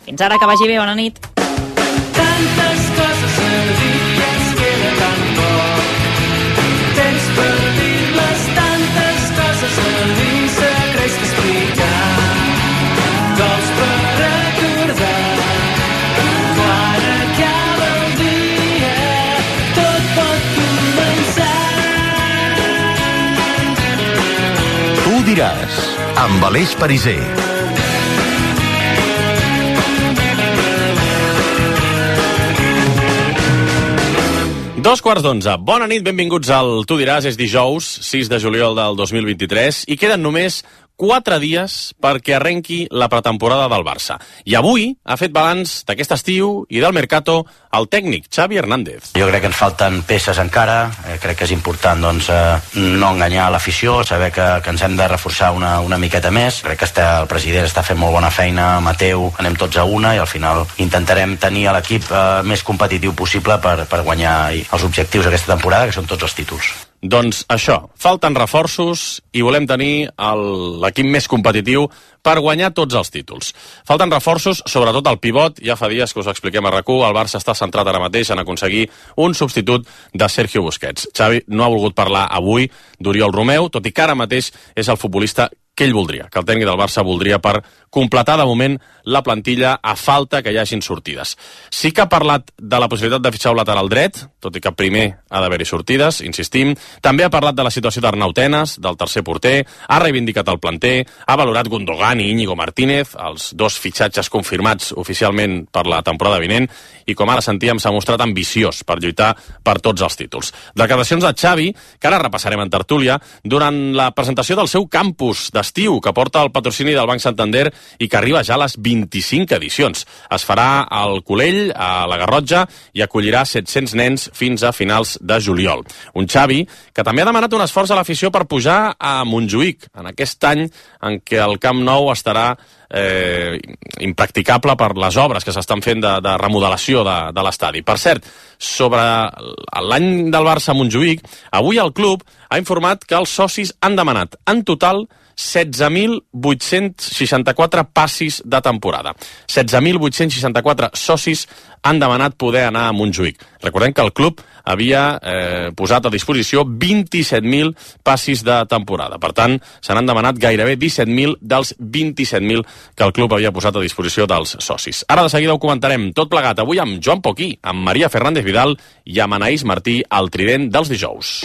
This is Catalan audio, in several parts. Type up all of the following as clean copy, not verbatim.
Fins ara, que vagi bé, bona nit. Tantes coses a dir que ens queda tan poc. Temps per dir-les, tantes coses a dir, secrets que explicar, cols per recordar. Quan acaba el dia, tot pot començar. Tu diràs, amb Aleix Pariser. Dos quarts d'11. Bona nit, benvinguts al Tu diràs. És dijous, 6 de juliol del 2023, i queden només 4 dies perquè arrenqui la pretemporada del Barça. I avui ha fet balanç d'aquest estiu i del mercato el tècnic Xavi Hernández. Jo crec que ens falten peces encara, crec que és important no enganyar l'afició, saber que ens hem de reforçar una miqueta més. Crec que el president està fent molt bona feina, Mateu, anem tots a una i al final intentarem tenir l'equip més competitiu possible per guanyar els objectius d'aquesta temporada, que són tots els títols. Doncs això, falten reforços i volem tenir l'equip més competitiu per guanyar tots els títols. Falten reforços, sobretot al pivot, ja fa dies que us ho expliquem a RAC1, el Barça està centrat ara mateix en aconseguir un substitut de Sergio Busquets. Xavi no ha volgut parlar avui d'Oriol Romeu, tot i que ara mateix és el futbolista que ell voldria, que el tècnic del Barça voldria per completar de moment la plantilla a falta que hi hagin sortides. Sí que ha parlat de la possibilitat de fitxar un lateral dret, tot i que primer ha d'haver-hi sortides, insistim. També ha parlat de la situació d'Arnau Tenas, del tercer porter, ha reivindicat el planter, ha valorat Gundogan i Íñigo Martínez, els dos fitxatges confirmats oficialment per la temporada vinent, i com ara sentíem s'ha mostrat ambiciós per lluitar per tots els títols. Declaracions de Xavi, que ara repassarem en tertúlia, durant la presentació del seu campus d'estiu, que porta el patrocini del Banc Santander i que arriba ja a les 25 edicions. Es farà al Colell, a la Garrotxa, i acollirà 700 nens fins a finals de juliol. Un Xavi que també ha demanat un esforç a l'afició per pujar a Montjuïc, en aquest any en què el Camp Nou estarà impracticable per les obres que s'estan fent de remodelació de l'estadi. Per cert, sobre l'any del Barça a Montjuïc, avui el club ha informat que els socis han demanat en total 16.864 passis de temporada. 16.864 socis han demanat poder anar a Montjuïc. Recordem que el club havia posat a disposició 27.000 passis de temporada. Per tant, se n'han demanat gairebé 17.000 dels 27.000 que el club havia posat a disposició dels socis. Ara de seguida ho comentarem tot plegat avui amb Joan Poquí, amb Maria Fernández Vidal i amb Anaïs Martí, al Trident dels dijous.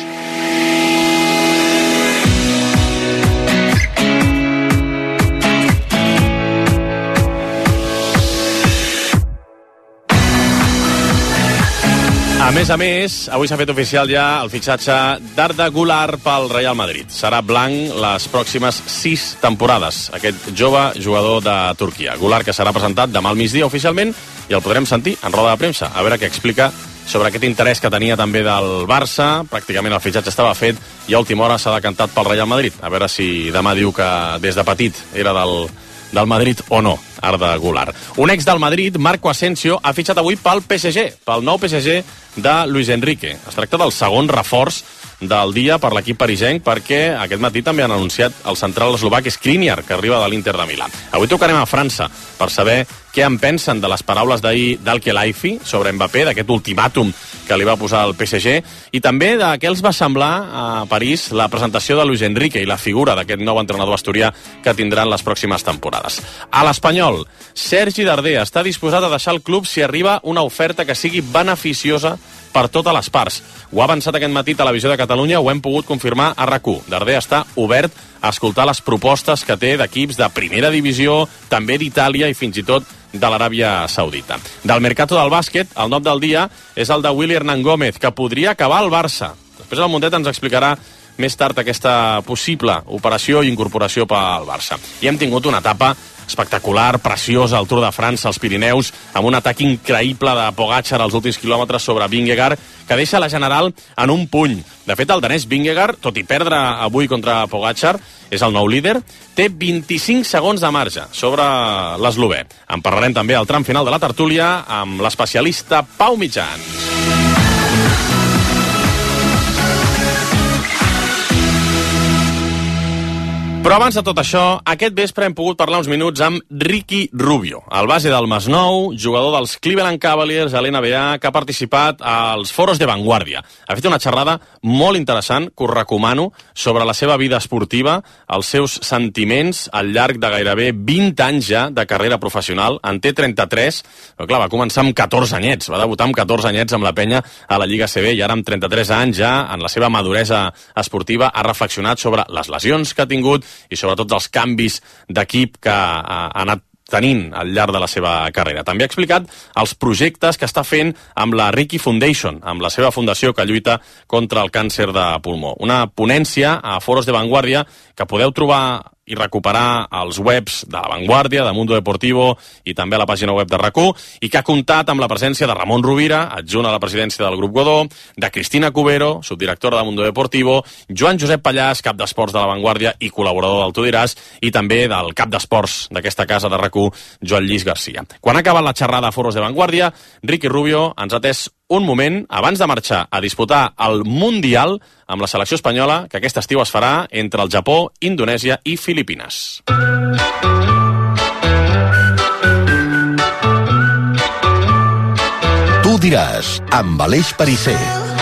A més, avui s'ha fet oficial ja el fitxatge d'Arda Güler pel Real Madrid. Serà blanc les pròximes 6 temporades, aquest jove jugador de Turquia. Güler, que serà presentat demà al migdia oficialment i el podrem sentir en roda de premsa, a veure què explica sobre aquest interès que tenia també del Barça. Pràcticament el fitxatge estava fet i a última hora s'ha decantat pel Real Madrid. A veure si demà diu que des de petit era del Madrid o no, Arda Güler. Un ex del Madrid, Marco Asensio, ha fitxat avui pel PSG, pel nou PSG de Luis Enrique. Es tracta del segon reforç del dia per l'equip parisenc, perquè aquest matí també han anunciat el central eslovac Skriniar, que arriba de l'Inter de Milà. Avui tocarem a França per saber què en pensen de les paraules d'ahir d'Al-Khelaifi sobre Mbappé, d'aquest ultimàtum que li va posar el PSG, i també de què els va semblar a París la presentació de Luis Enrique i la figura d'aquest nou entrenador asturià que tindran les pròximes temporades. A l'Espanyol, Sergi Darder està disposat a deixar el club si arriba una oferta que sigui beneficiosa per totes les parts. Ho ha avançat aquest matí Televisió de Catalunya, ho hem pogut confirmar a RAC1. Darder està obert a escoltar les propostes que té d'equips de primera divisió, també d'Itàlia i fins i tot de l'Aràbia Saudita. Del mercato del bàsquet, el nom del dia és el de Willy Hernán Gómez, que podria acabar al Barça. Després el Mundet ens explicarà més tard aquesta possible operació i incorporació pel Barça. I hem tingut una etapa espectacular, preciosa, al Tour de França, als Pirineus, amb un atac increïble de Pogačar als últims quilòmetres sobre Vingegaard, que deixa la general en un puny. De fet, el danès Vingegaard, tot i perdre avui contra Pogačar, és el nou líder, té 25 segons de marge sobre l'eslovè. En parlarem també al tram final de la tertúlia amb l'especialista Pau Mitjans. Però abans de tot això, aquest vespre hem pogut parlar uns minuts amb Ricky Rubio, el base del Masnou, jugador dels Cleveland Cavaliers a l'NBA, que ha participat als foros de Vanguardia. Ha fet una xerrada molt interessant, que us recomano, sobre la seva vida esportiva, els seus sentiments al llarg de gairebé 20 anys ja de carrera professional. En té 33, però clar, va començar amb 14 anyets, va debutar amb 14 anyets amb la penya a la Lliga CB i ara amb 33 anys ja, en la seva maduresa esportiva, ha reflexionat sobre les lesions que ha tingut i sobretot els canvis d'equip que ha anat tenint al llarg de la seva carrera. També ha explicat els projectes que està fent amb la Ricky Foundation, amb la seva fundació que lluita contra el càncer de pulmó. Una ponència a foros de Vanguardia que podeu trobar i recuperar als webs de La Vanguardia, de Mundo Deportivo i també a la pàgina web de RAC1, i que ha comptat amb la presència de Ramon Rovira, adjunt a la presidència del Grup Godó, de Cristina Cubero, subdirectora de Mundo Deportivo, Joan Josep Pallàs, cap d'esports de La Vanguardia i col·laborador del Tu diràs, i també del cap d'esports d'aquesta casa de RAC1, Joan Lluís Garcia. Quan ha acabat la xerrada a foros de Vanguardia, Ricky Rubio ens ha atès un moment abans de marxar a disputar el Mundial amb la selecció espanyola, que aquest estiu es farà entre el Japó, Indonèsia i Filipines. Tu diràs, amb Aleix Pariser.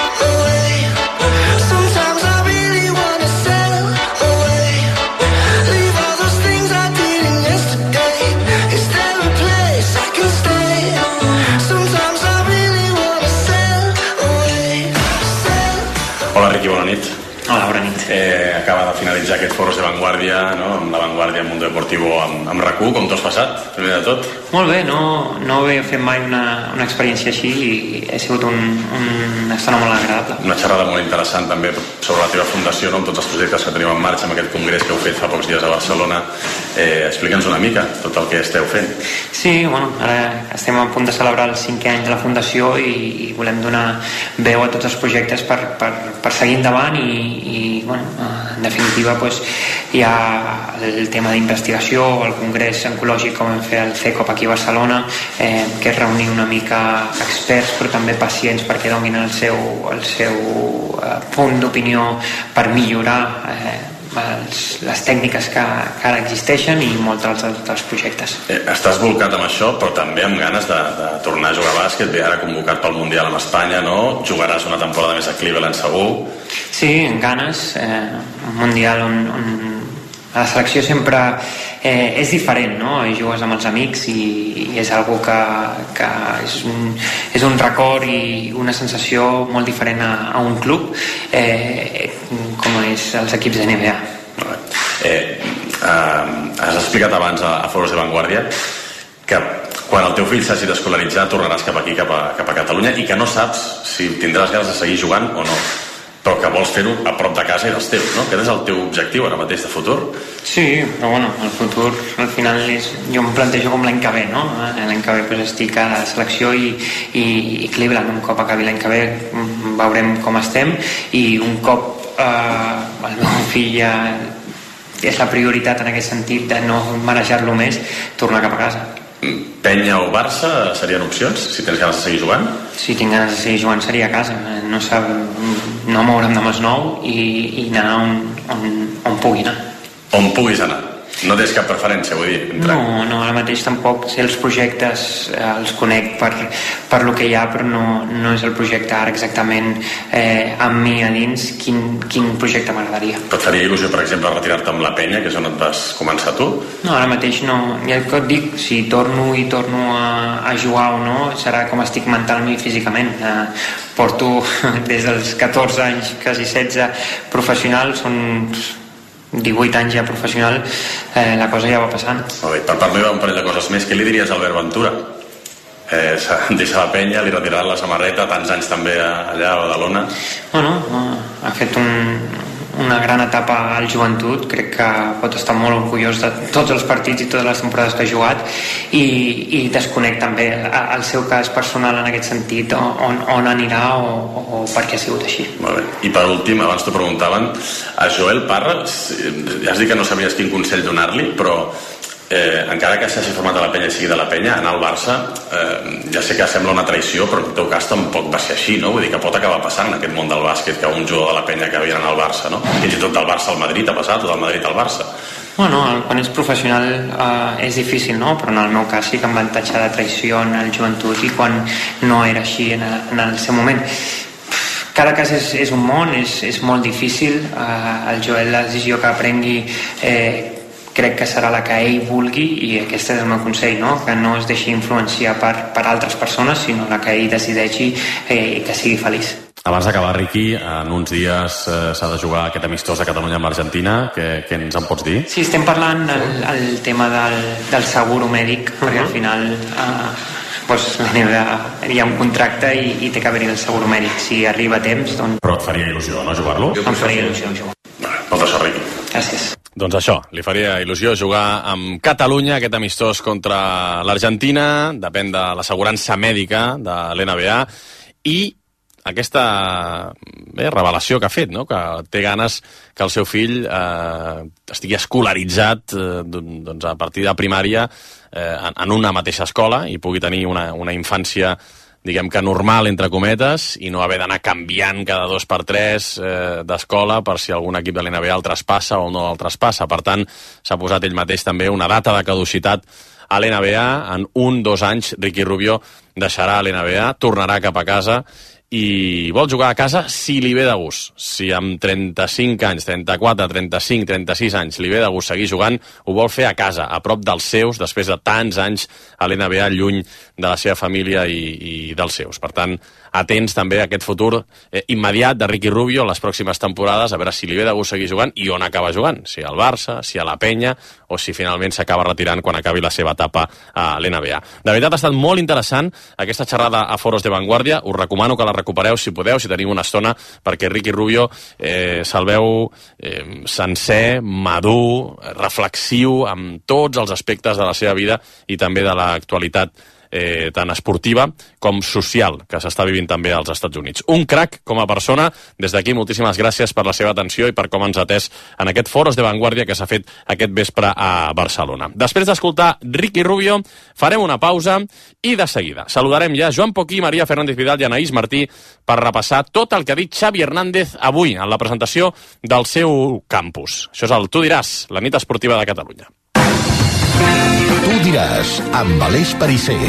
Hola, Ricky, bona nit. Hola, bona nit. Acaba de finalitzar aquest foros de Vanguardia, no? Amb la Vanguardia, amb Mundo Deportivo, amb RAC1. Com t'ho has passat, primer de tot? Molt bé, no havia fet mai una experiència així i ha sigut una estona molt agradable. Una xerrada molt interessant també sobre la teva fundació, no? Amb tots els projectes que teniu en marxa, amb aquest congrés que heu fet fa pocs dies a Barcelona. Explica'ns una mica tot el que esteu fent. Sí, bueno, ara estem a punt de celebrar el 5è any de la fundació i volem donar veu a tots els projectes per seguir endavant i bueno, en definitiva pues, hi ha el tema d'investigació, el congrés oncològic com vam fer el CECOP aquí a Barcelona, que és reunir una mica experts però també pacients perquè donin el seu punt d'opinió per millorar les tècniques que ara existeixen i molts altres projectes. Estàs volcat amb això, però també amb ganes de tornar a jugar a bàsquet. Bé, ara convocat pel Mundial amb Espanya, no? Jugaràs una temporada més a Cleveland, segur? Sí, amb ganes. Un Mundial on la selecció sempre és diferent, no? Jugues amb els amics i és algo que és un record i una sensació molt diferent a un club com és els equips de NBA. Has explicat abans a Foros de Vanguardia que quan el teu fill s'hagi d'escolaritzar tornaràs cap aquí, cap a Catalunya, i que no saps si tindràs ganes de seguir jugant o no, però que vols fer-ho a prop de casa i dels teus, no? Aquest és el teu objectiu ara mateix de futur? Sí, però bueno, el futur al final jo em plantejo com l'any que ve, no? L'any que ve pues, estic a la selecció i Cleveland. Un cop acabi l'any que ve veurem com estem i un cop el meu fill ja és la prioritat en aquest sentit de no marejar-lo més, tornar cap a casa. Penya o Barça serien opcions, si tens ganes de seguir jugant? Si tinc ganes de seguir jugant seria a casa. No moure'm de Masnou i anar on pugui anar. On puguis anar? No tens cap preferència, vull dir? No, ara mateix tampoc sé els projectes, els conec per lo que hi ha, però no és el projecte ara exactament amb mi a dins quin projecte m'agradaria. Però et faria il·lusió, per exemple, retirar-te amb la penya, que és on et vas començar tu? No, ara mateix no. Ja et dic, si torno a jugar o no, serà com estic mentalment i físicament. Porto des dels 14 anys, quasi 16, professional, són 18 anys ja professional, la cosa ja va passant. Molt bé, per parlar d'un parell de coses més, què li diries a Albert Ventura? Deixa la penya, li retiraran la samarreta, tants anys també allà a Badalona. Bueno, ha fet una gran etapa al joventut, crec que pot estar molt orgullós de tots els partits i totes les temporades que ha jugat i desconec també el seu cas personal en aquest sentit, on anirà o per què ha sigut així. Molt bé. I per últim, abans t'ho preguntaven, a Joel Parra, ja has dit que no sabies quin consell donar-li, però encara que s'hagi format a la penya i sigui de la penya, anar al Barça ja sé que sembla una traïció, però en el teu cas tampoc va ser així, no? Vull dir que pot acabar passant en aquest món del bàsquet que un jugador de la penya acabi anant al Barça, no? Fins i tot del Barça al Madrid ha passat, o del Madrid al Barça. Bueno, quan ets professional és difícil, no? Però en el meu cas sí que em van tatxar de traïció en el joventut i quan no era així en el seu moment. Cada cas és un món, és molt difícil. El Joel, la decisió que prengui crec que serà la que ell vulgui i aquest és el meu consell, no? Que no es deixi influenciar per altres persones, sinó la que ell decideixi i que sigui feliç. Abans d'acabar, Riqui, en uns dies s'ha de jugar aquest amistós de Catalunya amb l'Argentina. Què ens en pots dir? Sí, estem parlant el tema del seguro mèdic, perquè al final hi ha un contracte i té que haver-hi el seguro mèdic. Si arriba a temps, doncs... Però et faria il·lusió, no, jugar-lo? Em faria il·lusió jugar. Molta sort, Riqui. Gràcies. Doncs això, li faria il·lusió jugar amb Catalunya, aquest amistós contra l'Argentina, depèn de l'assegurança mèdica de l'NBA, i aquesta revelació que ha fet, no? Que té ganes que el seu fill estigui escolaritzat a partir de primària en una mateixa escola i pugui tenir una infància, diguem que normal, entre cometes, i no haver d'anar canviant cada 2 per 3 d'escola per si algun equip de l'NBA el traspassa o no el traspassa. Per tant, s'ha posat ell mateix també una data de caducitat a l'NBA. En 1-2 anys, Ricky Rubio deixarà l'NBA, tornarà cap a casa i vol jugar a casa si li ve de gust. Si amb 35 anys, 34, 35, 36 anys li ve de gust seguir jugant, ho vol fer a casa, a prop dels seus, després de tants anys a l'NBA, lluny de la seva família i dels seus. Per tant, atents també a aquest futur immediat de Ricky Rubio les pròximes temporades, a veure si li ve de gust seguir jugant i on acaba jugant, si al Barça, si a la Penya o si finalment s'acaba retirant quan acabi la seva etapa a l'NBA. De veritat ha estat molt interessant aquesta xerrada a Foros de Vanguardia, us recomano que la recupereu si podeu, si teniu una estona, perquè Ricky Rubio se'l veu sencer, madur, reflexiu amb tots els aspectes de la seva vida i també de l'actualitat tant esportiva com social que s'està vivint també als Estats Units. Un crac com a persona. Des d'aquí moltíssimes gràcies per la seva atenció i per com ens ha atès en aquest Foros de Vanguardia que s'ha fet aquest vespre a Barcelona. Després d'escoltar Ricky Rubio farem una pausa i de seguida saludarem ja Joan Poquí, Maria Fernández Vidal i Anaïs Martí per repassar tot el que ha dit Xavi Hernández avui en la presentació del seu campus. Això és el Tu diràs, la nit esportiva de Catalunya. Tu diràs, amb Aleix Perisser.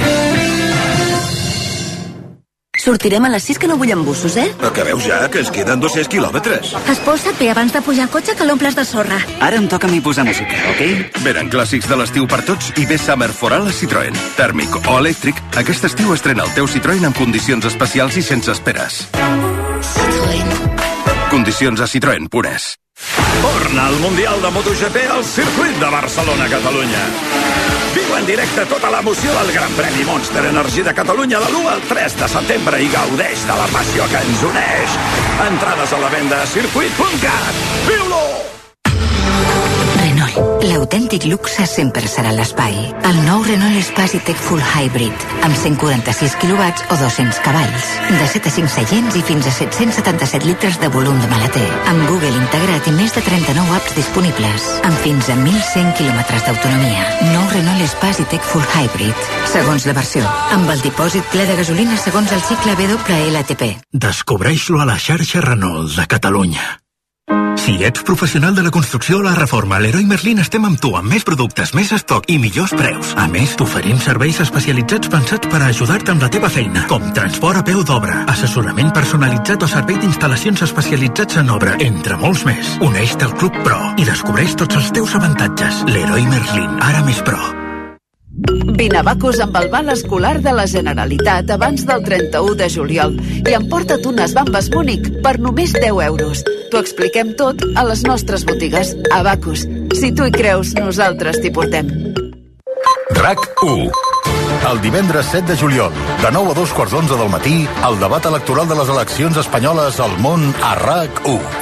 Sortirem a les 6 que no vull embussos, Acabeu ja, que ens queden 200 quilòmetres. Esposa't bé abans de pujar al cotxe que l'omples de sorra. Ara em toca a mi posar música, ok? Venen clàssics de l'estiu per tots i ve Summer for All a Citroën. Tèrmic o elèctric, aquest estiu estrena el teu Citroën amb condicions especials i sense esperes. Citroën. Condicions a Citroën.es. Torna al Mundial de MotoGP al circuit de Barcelona, Catalunya. Viu en directe tota l'emoció del Gran Premi Monster Energy de Catalunya de l'1 al 3 de setembre i gaudeix de la passió que ens uneix. Entrades a la venda a circuit.cat. Viu-lo! Renault, l'autèntic luxe sempre serà a l'espai. El nou Renault Espace Tech Full Hybrid, amb 146 kW o 200 cavalls. De 7 a 5 seients i fins a 777 litres de volum de maleter. Amb Google integrat i més de 39 apps disponibles. Amb fins a 1.100 quilòmetres d'autonomia. Nou Renault Espace Tech Full Hybrid. Segons la versió. Amb el dipòsit ple de gasolina segons el cicle WLTP. Descobreix-lo a la xarxa Renault de Catalunya. Si ets professional de la construcció o la reforma, a Leroy Merlin estem amb tu amb més productes, més estoc i millors preus. A més, t'oferim serveis especialitzats pensats per a ajudar-te amb la teva feina, com transport a peu d'obra, assessorament personalitzat o servei d'instal·lacions especialitzats en obra, entre molts més. Uneix-te al Club Pro i descobreix tots els teus avantatges. Leroy Merlin, ara més pro. Vine a Bacus amb el val escolar de la Generalitat abans del 31 de juliol i emporta't unes bambes Múnich per només 10 euros. T'ho expliquem tot a les nostres botigues. A Bacus. Si tu hi creus, nosaltres t'hi portem. RAC1. El divendres 7 de juliol, de 9 a 2:15 del matí, el debat electoral de les eleccions espanyoles al món a RAC1.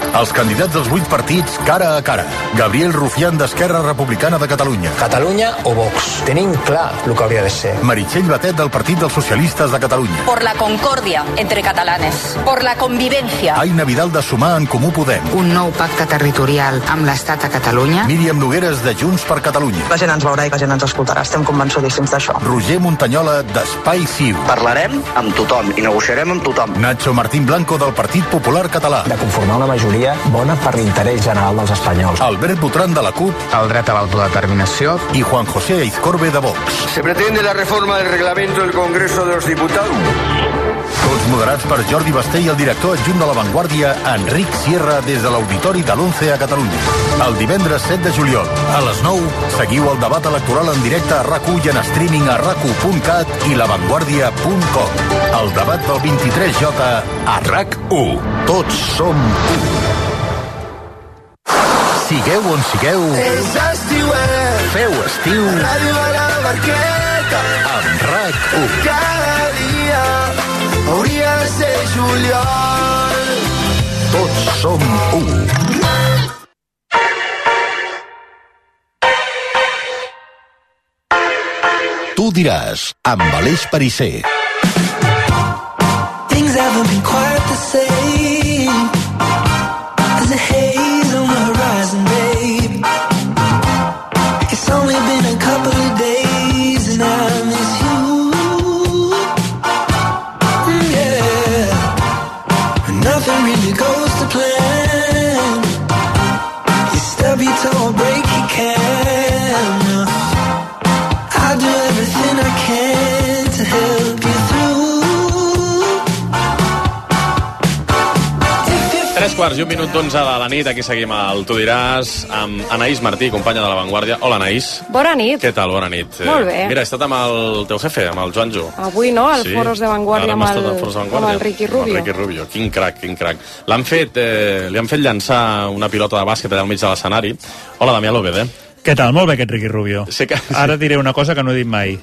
Els candidats dels 8 partits cara a cara. Gabriel Rufián d'Esquerra Republicana de Catalunya. Catalunya o Vox. Tenim clar el que hauria de ser. Meritxell Batet del Partit dels Socialistes de Catalunya. Por la concordia entre catalanes. Por la convivencia. Aina Vidal de Sumar en Comú Podem. Un nou pacte territorial amb l'Estat a Catalunya. Míriam Nogueres de Junts per Catalunya. La gent ens veurà i la gent ens escoltarà. Estem convençudíssims d'això. Roger Muntanyola d'Espai Ciu. Parlarem amb tothom i negociarem amb tothom. Nacho Martín Blanco del Partit Popular Català. De conformar una majoria bona per l'interès general dels espanyols. Albert Botran de la CUP. El dret a l'autodeterminació. I Juan José Aizcorbe de Vox. Se pretende la reforma del reglamento del Congreso de los Diputados. Tots moderats per Jordi Basté i el director adjunt de La Vanguardia, Enric Sierra, des de l'Auditori de l'11 a Catalunya. El divendres 7 de juliol, a les 9, seguiu el debat electoral en directe a RAC1 i en streaming a rac1.cat i lavanguardia.com. El debat del 23J a RAC1. Tots som u. Sigueu on sigueu. Feu estiu. Ràdio a la Barqueta. Amb RAC1. Cada dia hauria de ser juliol. Tots som u. Tu diràs, amb Aleix Perisser. Things haven't been quite the same. There's a haze on the horizon, babe. It's only been a couple of days and I miss you. Yeah. Nothing really goes to plan. You stub your toe or break your can. I'll do everything I can to help you through. 3:15 de la nit, aquí seguim al Tu diràs amb Anaïs Martí, companya de La Vanguardia. Hola, Anaïs. Bona nit. Què tal? Bona nit. Molt bé. Mira, he estat amb el teu jefe, amb el Joanjo. Avui no, al Foros de Vanguardia amb el Ricky Rubio. Amb el Ricky Rubio. Quin crac, quin crac. Li han fet llançar una pilota de bàsquet allà al mig de l'escenari. Hola, Damià López, Què tal? Molt bé aquest Ricky Rubio. Sí que... Ara diré una cosa que no he dit mai.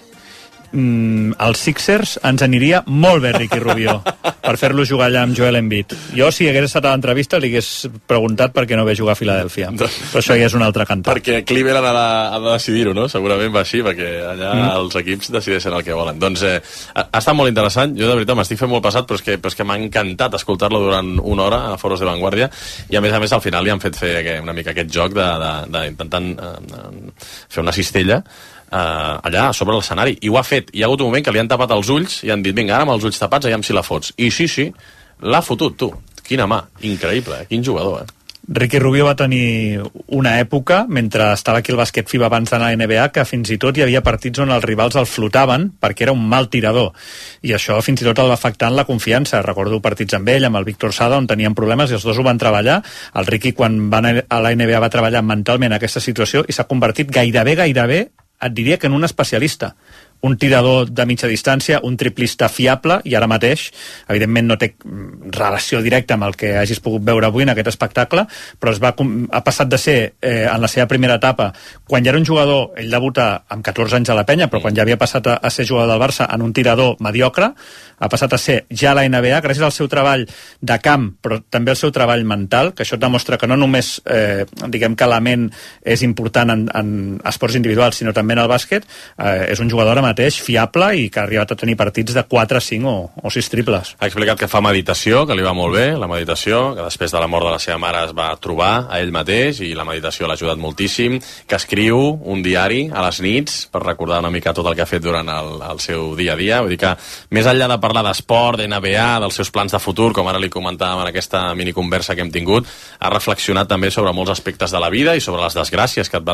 Els Sixers ens aniria molt bé Ricky Rubio per fer-lo jugar allà amb Joel Embiid. Jo, si hagués estat a l'entrevista, li hagués preguntat per què no ve jugar a Filadèlfia. Però això ja és un altre cantar. Perquè Cleveland ha de decidir-ho, no? Segurament va així, perquè allà els equips decideixen el que volen. Doncs ha estat molt interessant. Jo, de veritat, m'estic fent molt passat, però és que m'ha encantat escoltar-lo durant una hora a Foros de Vanguardia, i a més, al final li han fet fer una mica aquest joc d'intentant fer una cistella allà sobre l'escenari, i ho ha fet. Hi ha hagut un moment que li han tapat els ulls i han dit, vinga, ara amb els ulls tapats, aviam si la fots. I sí, l'ha fotut, tu. Quina mà, increïble, quin jugador, Ricky Rubio va tenir una època, mentre estava aquí al bàsquet FIBA abans d'anar a la NBA, que fins i tot hi havia partits on els rivals el flotaven perquè era un mal tirador, i això fins i tot el va afectar en la confiança. Recordo partits amb ell, amb el Víctor Sada, on tenien problemes i els dos ho van treballar. El Ricky, quan va anar a la NBA, va treballar mentalment aquesta situació i s'ha convertit gairebé, et diria que en un especialista. Un tirador de mitja distància, un triplista fiable, i ara mateix, evidentment no té relació directa amb el que hagis pogut veure avui en aquest espectacle, però ha passat de ser, en la seva primera etapa, quan ja era un jugador, ell debuta amb 14 anys a la Penya, però quan ja havia passat a ser jugador del Barça, en un tirador mediocre, ha passat a ser ja a la NBA, gràcies al seu treball de camp, però també al seu treball mental, que això et demostra que no només, diguem que la ment és important en esports individuals, sinó també en el bàsquet. És un jugador ara mateix fiable i que ha arribat a tenir partits de 4, 5 o 6 triples. Ha explicat que fa meditació, que li va molt bé, la meditació, que després de la mort de la seva mare es va trobar a ell mateix i la meditació l'ha ajudat moltíssim, que escriu un diari a les nits per recordar una mica tot el que ha fet durant el seu dia a dia. Vull dir que, més enllà de parlar d'esport, d'NBA, dels seus plans de futur, com ara li comentàvem en aquesta miniconversa que hem tingut, ha reflexionat també sobre molts aspectes de la vida i sobre les desgràcies que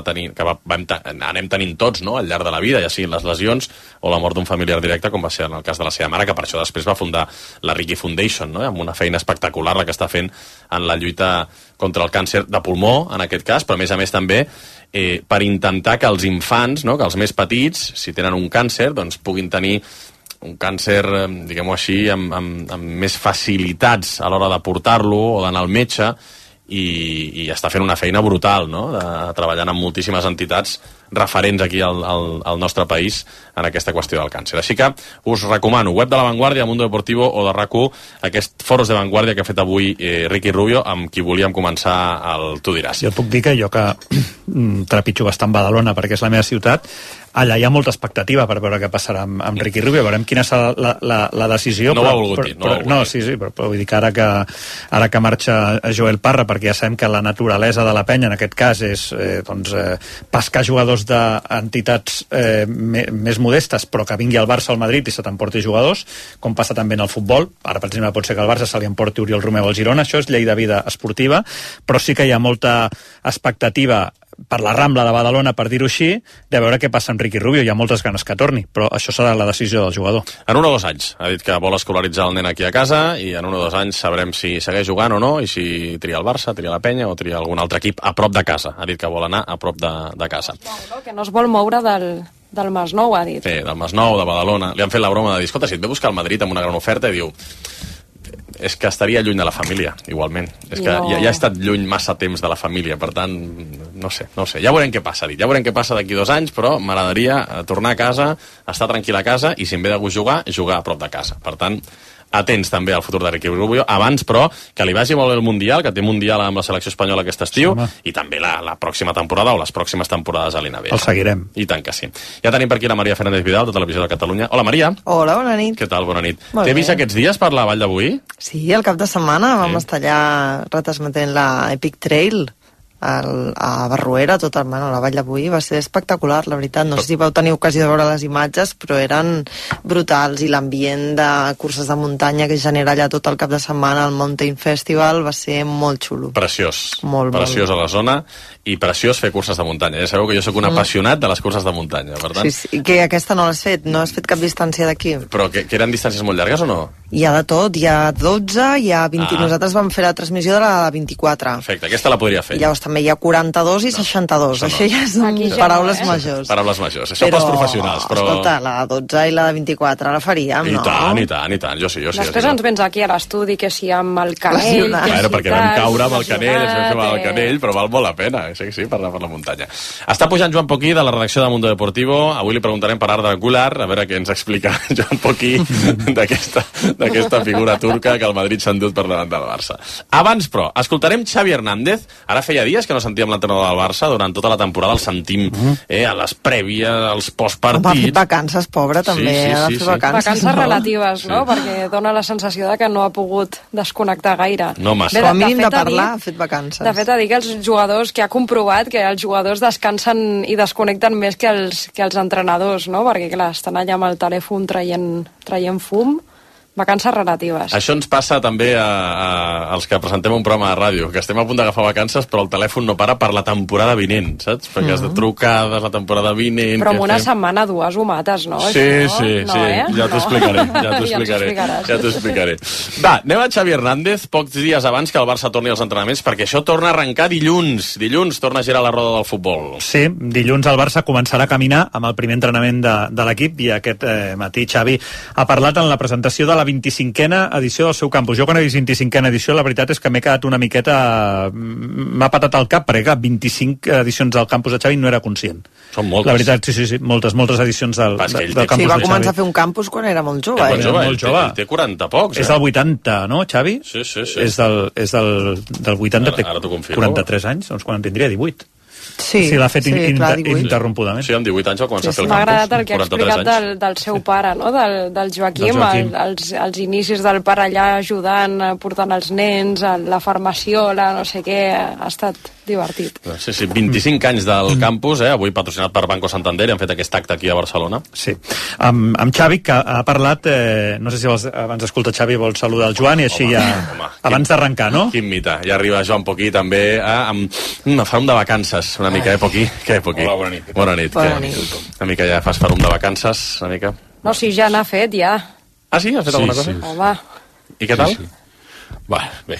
anem tenint tots, no?, al llarg de la vida, ja siguin les lesions o la mort d'un familiar directe, com va ser en el cas de la seva mare, que per això després va fundar la Ricky Foundation, no?, amb una feina espectacular la que està fent en la lluita contra el càncer de pulmó, en aquest cas, però a més també per intentar que els infants, no?, que els més petits, si tenen un càncer, doncs puguin tenir un càncer, diguem-ho així, amb més facilitats a l'hora de portar-lo o d'anar al metge, i està fent una feina brutal, no?, treballant amb moltíssimes entitats referents aquí al nostre país en aquesta qüestió del càncer. Així que us recomano, web de La Vanguardia, Mundo Deportivo o de RAC1, aquest Foros de Vanguardia que ha fet avui Ricky Rubio, amb qui volíem començar el Tu diràs. Jo puc dir que jo que trepitjo bastant Badalona perquè és la meva ciutat, allà hi ha molta expectativa per veure què passarà amb Ricky Rubio, veurem quina serà la decisió. No ho ha volgut dir. No, sí, però vull dir que ara que marxa Joel Parra, perquè ja sabem que la naturalesa de la penya en aquest cas és pescar jugadors d'entitats més modestes, però que vingui al Barça o al Madrid i se t'emporti jugadors, com passa també en el futbol. Ara, per exemple, pot ser que al Barça se li emporti Oriol Romeu al Girona, això és llei de vida esportiva, però sí que hi ha molta expectativa per la Rambla de Badalona, per dir-ho així, de veure què passa amb Ricky Rubio. Hi ha moltes ganes que torni, però això serà la decisió del jugador. En 1 o 2 anys ha dit que vol escolaritzar el nen aquí a casa i en 1 o 2 anys sabrem si segueix jugant o no i si tria el Barça, tria la Penya o tria algun altre equip a prop de casa. Ha dit que vol anar a prop de casa. Que no es vol moure del Masnou, ha dit. Sí, del Masnou, de Badalona. Li han fet la broma de dir, escolta, si et ve buscar el Madrid amb una gran oferta, i diu, és que estaria lluny de la família, igualment. És que ja he estat lluny massa temps de la família, per tant, no sé. Ja veurem què passa, ja veurem què passa d'aquí 2 anys, però m'agradaria tornar a casa, estar tranquil a casa, i si em ve de gust jugar a prop de casa. Per tant, atents també al futur de Ricky Rubio, abans però que li vagi molt el Mundial, que té Mundial amb la selecció espanyola aquest estiu, i també la pròxima temporada o les pròximes temporades a l'NB. El seguirem. I tant que sí. Ja tenim per aquí la Maria Fernández Vidal, de Televisió de Catalunya. Hola, Maria. Hola, bona nit. Què tal? Bona nit. T'he vist aquests dies per la Vall de Boí? Sí, al cap de setmana vam estar allà retransmetent la Epic Trail a Barruera, la Vall de Boí. Va ser espectacular, la veritat. No sé si vau tenir ocasió de veure les imatges, però eren brutals, i l'ambient de curses de muntanya que es genera allà tot el cap de setmana, el Mountain Festival, va ser molt xulo. Preciós. Preciós a la zona, i preciós fer curses de muntanya. Ja sabeu que jo sóc un apassionat de les curses de muntanya, per tant... Sí, que aquesta no l'has fet, no has fet cap distància d'aquí. Però que eren distàncies molt llargues o no? Hi ha de tot, hi ha 12, hi ha 20... Nosaltres vam fer la transmissió de la 24. Perfecte, aquesta la podria fer. Llavors també hi ha 42 i 62. Això ja són paraules majors. Paraules majors, això pels professionals. Però... Escolta, la 12 i la 24 la faríem, no? I tant, jo sí. Després ens vens aquí a l'estudi, que si amb el Canell... Perquè vam caure amb el Canell, ens vam fer mal al Canell, però val molt la pena, sí, per anar per la muntanya. Està pujant Joan Poquí, de la redacció de Mundo Deportivo. Avui li preguntarem per Arda Güler, a veure què ens explica Joan Poquí d'aquesta figura turca que el Madrid s'ha endut per davant del Barça. Abans, però, escoltarem Xavi Hernández. Ara feia dies que no sentíem l'entrenador del Barça, durant tota la temporada el sentim a les prèvies, als postpartits. Va fer vacances, pobre, també. Sí. Vacances relatives, no? Perquè dona la sensació de que no ha pogut desconnectar gaire. No massa. Com a mínim de parlar, ha fet vacances. De fet, ha dit que els jugadors, que ha comprovat que els jugadors descansen i desconnecten més que els entrenadors, no? Perquè, clar, estan allà amb el telèfon traient fum. Vacances relatives. Això ens passa també als que presentem un programa de ràdio, que estem a punt d'agafar vacances, però el telèfon no para per la temporada vinent, saps? Perquè has de trucades, la temporada vinent... Però en una setmana 2 ho mates, no? Sí. Ja t'ho explicaré. Va, anem a Xavi Hernández, pocs dies abans que el Barça torni als entrenaments, perquè això torna a arrencar dilluns. Dilluns torna a girar la roda del futbol. Sí, dilluns el Barça començarà a caminar amb el primer entrenament de l'equip, i aquest matí Xavi ha parlat en la presentació de la 25a edició del seu campus. Jo quan he vist 25a edició, la veritat és que m'he quedat una miqueta... m'ha patat el cap, perquè 25 edicions del campus de Xavi no era conscient. Són moltes. La veritat, sí, moltes edicions del campus de Xavi. Sí, va començar a fer un campus quan era molt jove. Molt jove. Té 40 pocs. És del 80, no, Xavi? Sí. És del 80, té 43 anys, doncs quan en tindria 18. Sí, l'ha fet interrompudament. Sí, amb 18 anys va començar a fer el campus. M'ha agradat el que ha explicat del seu pare, no? del Joaquim, els inicis del pare allà ajudant, portant els nens, la farmaciola, no sé què, ha estat divertit. Sí, 25 anys del campus, avui patrocinat per Banco Santander, han fet aquest acte aquí a Barcelona. Sí, amb Xavi, que ha parlat, no sé si abans d'escoltar Xavi vols saludar el Joan, i així abans d'arrencar, no? Quin mite, ja arriba Joan Poquí també, amb farum de vacances, una mica, Poquí? Què, Poquí? Hola, bona nit. Bona nit. Una mica ja fas farum de vacances, una mica? No, sí, ja n'ha fet, ja. Ah, sí? Has fet alguna cosa? Home. I què tal? Bé.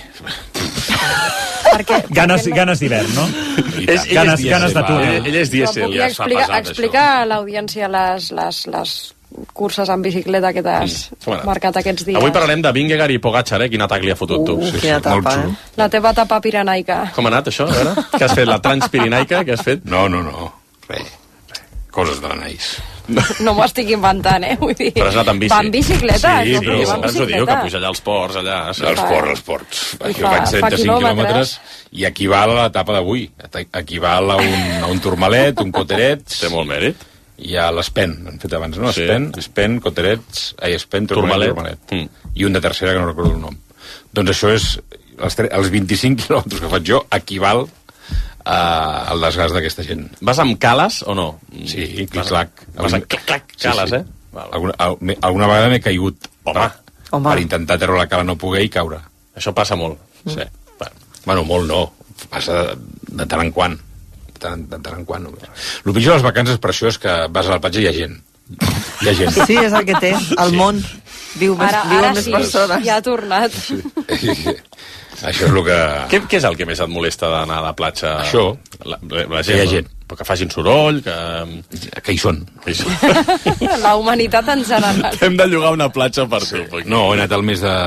Ganes d'hivern, no? Ganes de tu. Ell és dièsel, ja es fa pesat, això. Explica a l'audiència les curses en bicicleta que t'has marcat aquests dies. Avui parlarem de Vingegaard i Pogačar, quin atac li ha fotut tu. Quina etapa, La teva etapa pirenaica. Com ha anat això? A veure, què has fet? La transpirenaica, què has fet? No. Res. Coses de l'anais. No m'ho estic inventant, Vull dir... Però has anat amb bici. Va amb bicicleta? Sí, no, però ens ho diu, que puja allà als ports, allà. Els ports. Aquí faig 35 quilòmetres i equival a l'etapa d'avui. Equival a un Tourmalet, un Coteret... Té molt mèrit. I a l'Espen, han fet abans, no? Espen, Coterets... Espen, Tourmalet. I un de tercera, que no recordo el nom. Doncs això és... Els 25 quilòmetres que faig jo equival al desgast d'aquesta gent. Vas amb cales o no? Sí, clic-clac. Vas amb clic-clac, cales, sí. Alguna vegada m'he caigut per intentar treure la cala, no poder i caure. Això passa molt. Sí. Bueno, molt no. Passa de tant en quant. De tant en quant. El pitjor de les vacances per això és que vas a la platja i hi ha gent. Hi ha gent. Sí, és el que té. El món. Viuen més persones. Ja ha tornat. Això és el que... Què és el que més et molesta d'anar a la platja? Això. La gent, hi ha gent. Que facin soroll, que hi són. La humanitat en general. Hem de llogar una platja per tu. No, he anat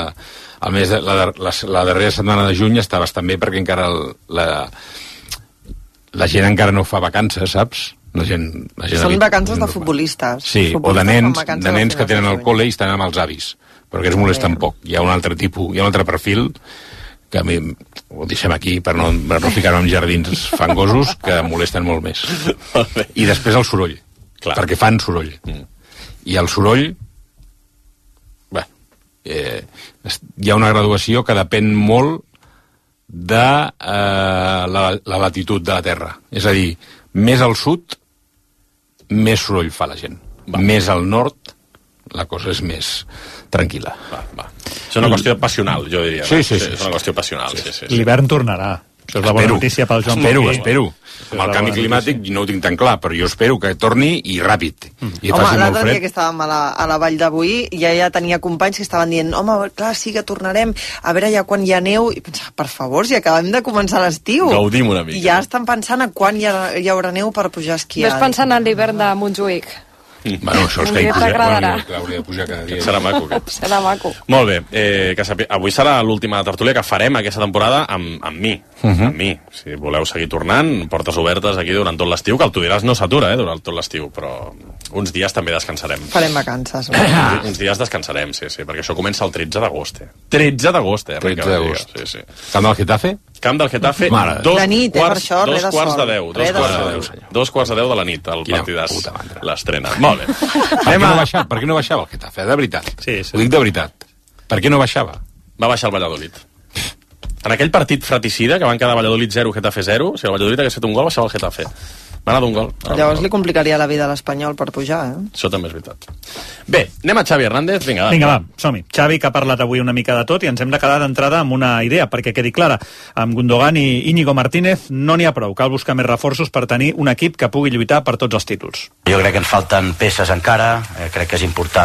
la darrera setmana de juny està bastant bé perquè encara la gent encara no fa vacances, saps? Són vacances de futbolistes. Sí, o de nens que tenen el col·le i estan amb els avis, però que es molesten poc. Hi ha un altre tipus, hi ha un altre perfil que a mi, ho deixem aquí per no ficar-me en jardins fangosos, que molesten molt més. I després el soroll, perquè fan soroll. I el soroll, hi ha una graduació que depèn molt de la latitud de la Terra. És a dir, més al sud, més soroll fa la gent. Més al nord, la cosa és més tranquil·la. És una qüestió passional, jo diria. Sí. És una qüestió passional. L'hivern tornarà. Això és la bona notícia pel Joan Martí. Espero. Amb el canvi climàtic no ho tinc tan clar, però jo espero que torni i ràpid. I faci molt l'altre fred. dia que estàvem a la Vall d'Avui, ja tenia companys que estaven dient clar, sí que tornarem, a veure ja quan hi ha neu, i pensava, per favor, si acabem de començar l'estiu. Gaudim una mica. I ja estan pensant a quan hi haurà neu per pujar a esquiar. Ves pensant en l'hivern de Montjuïc. Bueno, això és que hi hauria de pujar cada dia. Serà maco, aquest. Serà maco. Molt bé, avui serà l'última tertúlia que farem aquesta temporada amb mi. Amb mi. Si voleu seguir tornant, portes obertes aquí durant tot l'estiu, que el Tu diràs no s'atura, durant tot l'estiu, però uns dies també descansarem. Farem vacances. Uns dies descansarem, sí, perquè això comença el 13 d'agost. 13 d'agost, 13 d'agost. Sí. Camp del Getafe? Camp del Getafe, de nit, per això, dos quarts de 10. 2:15 de la nit, el partidàs, l'estrena. Molt bé. Per què no baixava el Getafe? De veritat. Ho dic de veritat. Per què no baixava? Va baixar el Valladolid. En aquell partit fratricida, que van quedar Valladolid 0, Getafe 0, si el Valladolid hagués fet un gol, baixava el Getafe. Va anar d'un gol. Llavors li complicaria la vida a l'Espanyol per pujar, Això també és veritat. Bé, anem a Xavi Hernández. Vinga, va, som-hi. Xavi, que ha parlat avui una mica de tot i ens hem de quedar d'entrada amb una idea, perquè quedi clara. Amb Gundogan i Íñigo Martínez no n'hi ha prou. Cal buscar més reforços per tenir un equip que pugui lluitar per tots els títols. Jo crec que ens falten peces encara. Crec que és important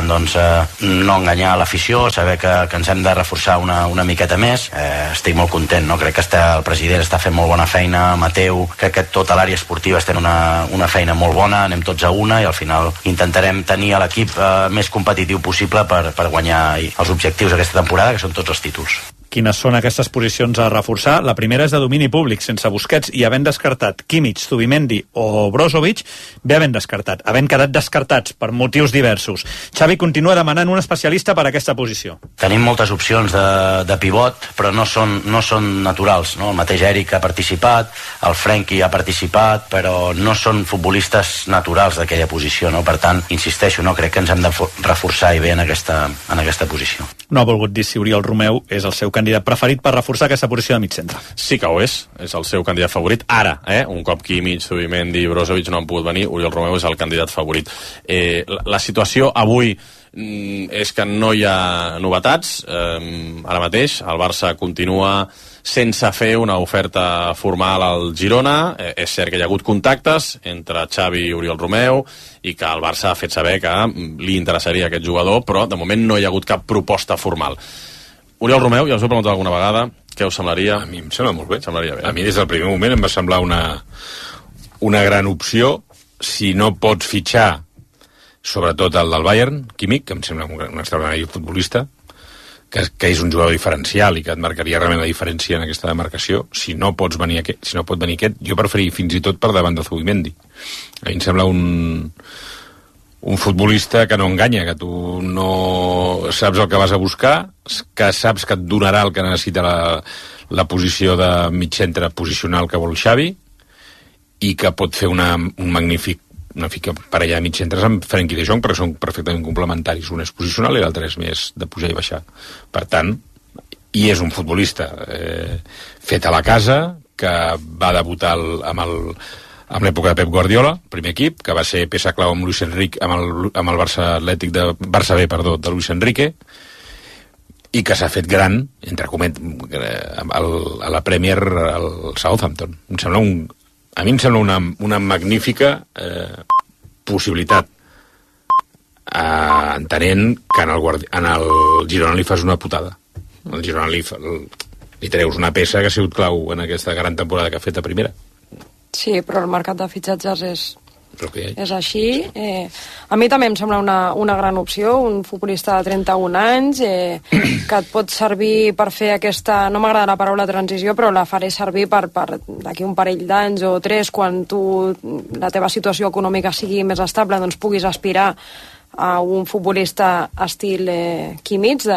no enganyar l'afició, saber que ens hem de reforçar una miqueta més. Estic molt content, no? Crec que el president està fent molt bona feina, Mateu, crec que tota l'àrea esportiva està una feina molt bona, anem tots a una i al final intentarem tenir l'equip més competitiu possible per guanyar els objectius d'aquesta temporada, que són tots els títols. Quines són aquestes posicions a reforçar? La primera és de domini públic, sense Busquets i havent descartat Kimmich, Zubimendi o Brozovic, havent quedat descartats per motius diversos. Xavi continua demanant un especialista per a aquesta posició. Tenim moltes opcions de pivot, però no són naturals, no? El mateix Eric ha participat, el Frenkie ha participat, però no són futbolistes naturals d'aquella posició, no? Per tant, insisteixo, no crec que ens hem de reforçar i bé en aquesta posició. No ha volgut dir si Oriol Romeu és el seu candidat preferit per reforçar aquesta posició de mig centre. Sí que ho és el seu candidat favorit. Ara, un cop Kimmich, Zubimendi i Brozovic no han pogut venir, Oriol Romeu és el candidat favorit. La situació avui és que no hi ha novetats. Ara mateix el Barça continua sense fer una oferta formal al Girona. És cert que hi ha hagut contactes entre Xavi i Oriol Romeu i que el Barça ha fet saber que li interessaria aquest jugador, però de moment no hi ha hagut cap proposta formal. Oriol Romeu, ja us ho he preguntat alguna vegada, què us semblaria? A mi em sembla molt bé. Semblaria bé. A mi des del primer moment em va semblar una gran opció. Si no pots fitxar sobretot el del Bayern, Kimmich, que em sembla un extraordinari futbolista, que és un jugador diferencial i que et marcaria realment la diferència en aquesta demarcació. Si no pot venir aquest, jo preferiria fins i tot per davant de Zubimendi. A mi em sembla un futbolista que no enganya, que tu no saps el que vas a buscar, que saps que et donarà el que necessita la posició de mig centre posicional que vol Xavi, i que pot fer una fica parella de mig centres amb Frenkie de Jong, perquè són perfectament complementaris. Un és posicional i l'altre és més de pujar i baixar. Per tant, i és un futbolista fet a la casa, que va debutar amb l'època de Pep Guardiola, primer equip, que va ser peça clau amb Luis Enrique, amb el Barça B, de Luis Enrique, i que s'ha fet gran, entre comet, a la Premier al Southampton. A mi em sembla una magnífica possibilitat, entenent que en el Girona li fas una putada. El Girona li treus una peça que ha sigut clau en aquesta gran temporada que ha fet a primera. Sí, però el mercat de fitxatges és així. A mi també em sembla una gran opció, un futbolista de 31 anys que et pot servir per fer aquesta, no m'agrada la paraula transició, però la faré servir per d'aquí un parell d'anys o 3, quan la teva situació econòmica sigui més estable, doncs puguis aspirar a un futbolista estil Kimmich,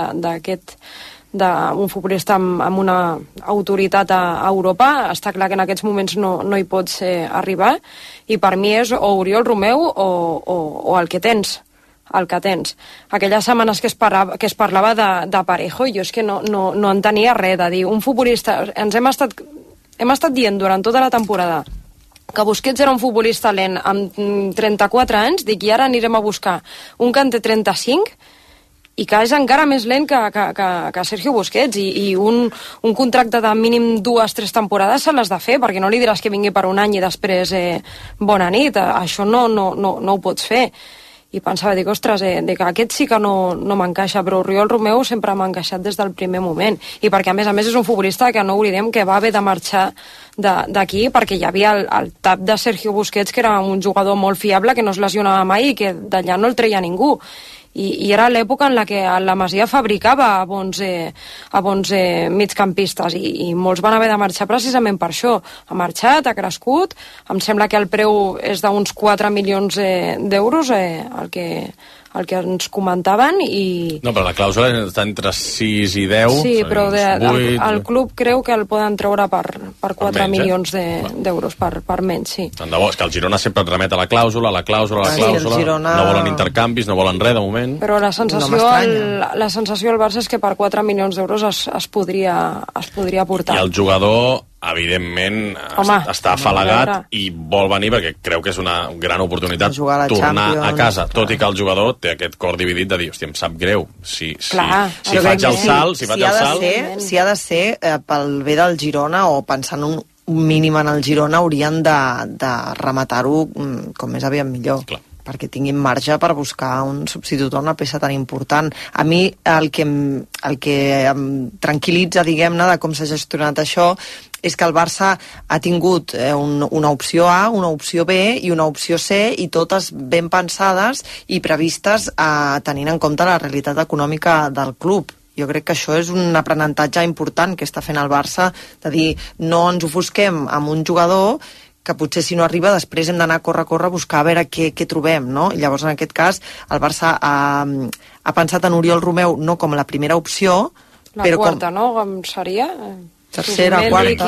d'un futbolista amb una autoritat a Europa. Està clar que en aquests moments no hi pots arribar, i per mi és o Oriol Romeu o el que tens. Aquelles setmanes que es parlava de Parejo, jo és que no entenia res de dir un futbolista. Hem estat dient durant tota la temporada que Busquets era un futbolista lent amb 34 anys, dic, i ara anirem a buscar un que en té 35 i que és encara més lent que Sergio Busquets, i un contracte de mínim 2-3 temporades se l'has de fer, perquè no li diràs que vingui per un any i després bona nit. Això no ho pots fer. I pensava, dic, ostres, que aquest sí que no m'encaixa, però Oriol Romeu sempre m'ha encaixat des del primer moment, i perquè a més és un futbolista que no oblidem que va haver de marxar d'aquí perquè hi havia el tap de Sergio Busquets, que era un jugador molt fiable, que no es lesionava mai i que d'allà no el treia ningú. I era l'època en la que la Masia fabricava bons migcampistes, i molts van haver de marxar precisament per això. Ha marxat, ha crescut, em sembla que el preu és d'uns 4 milions d'euros, el que ens comentaven, i... No, però la clàusula està entre 6 i 10. Sí, però el club creu que el poden treure per 4 milions d'euros per menys, sí. Tant de bo, és que el Girona sempre et remet a la clàusula, no volen intercanvis, no volen res de moment. Però la sensació al Barça és que per 4 milions d'euros es podria portar. I el jugador, evidentment, està afalagat i vol venir perquè creu que és una gran oportunitat tornar a casa, tot i que el jugador té aquest cor dividit de dir, hòstia, em sap greu, si faig el salt... Si ha de ser pel bé del Girona, o pensant un mínim en el Girona, haurien de rematar-ho com més aviat millor. Clar, perquè tinguin marge per buscar un substitut a una peça tan important. A mi el que em tranquil·litza, diguem-ne, de com s'ha gestionat això, és que el Barça ha tingut una opció A, una opció B i una opció C, i totes ben pensades i previstes tenint en compte la realitat econòmica del club. Jo crec que això és un aprenentatge important que està fent el Barça, de dir, no ens ofusquem amb un jugador que potser si no arriba després hem d'anar a córrer a buscar a veure què trobem, no? I llavors en aquest cas el Barça ha pensat en Oriol Romeu no com la primera opció, però quarta, no? Com seria? Tercera, quarta,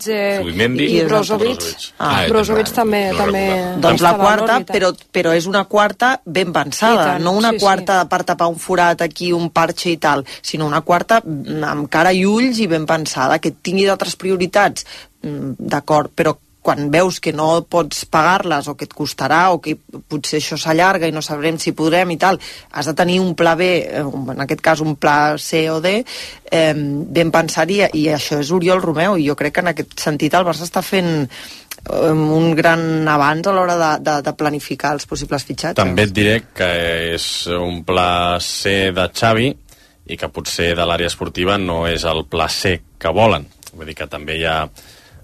i Brozovic. Brozovic també. Doncs la quarta, però és una quarta ben pensada, no una quarta per tapar un forat aquí, un parche i tal, sinó una quarta amb cara i ulls i ben pensada, que tingui d'altres prioritats, d'acord, però quan veus que no pots pagar-les o que et costarà o que potser això s'allarga i no sabrem si podrem i tal, has de tenir un pla B, en aquest cas un pla C o D, ben pensat, i això és Oriol Romeu, i jo crec que en aquest sentit el Barça està fent un gran avanç a l'hora de planificar els possibles fitxatges. També et diré que és un pla C de Xavi i que potser de l'àrea esportiva no és el pla C que volen. Vull dir que també hi ha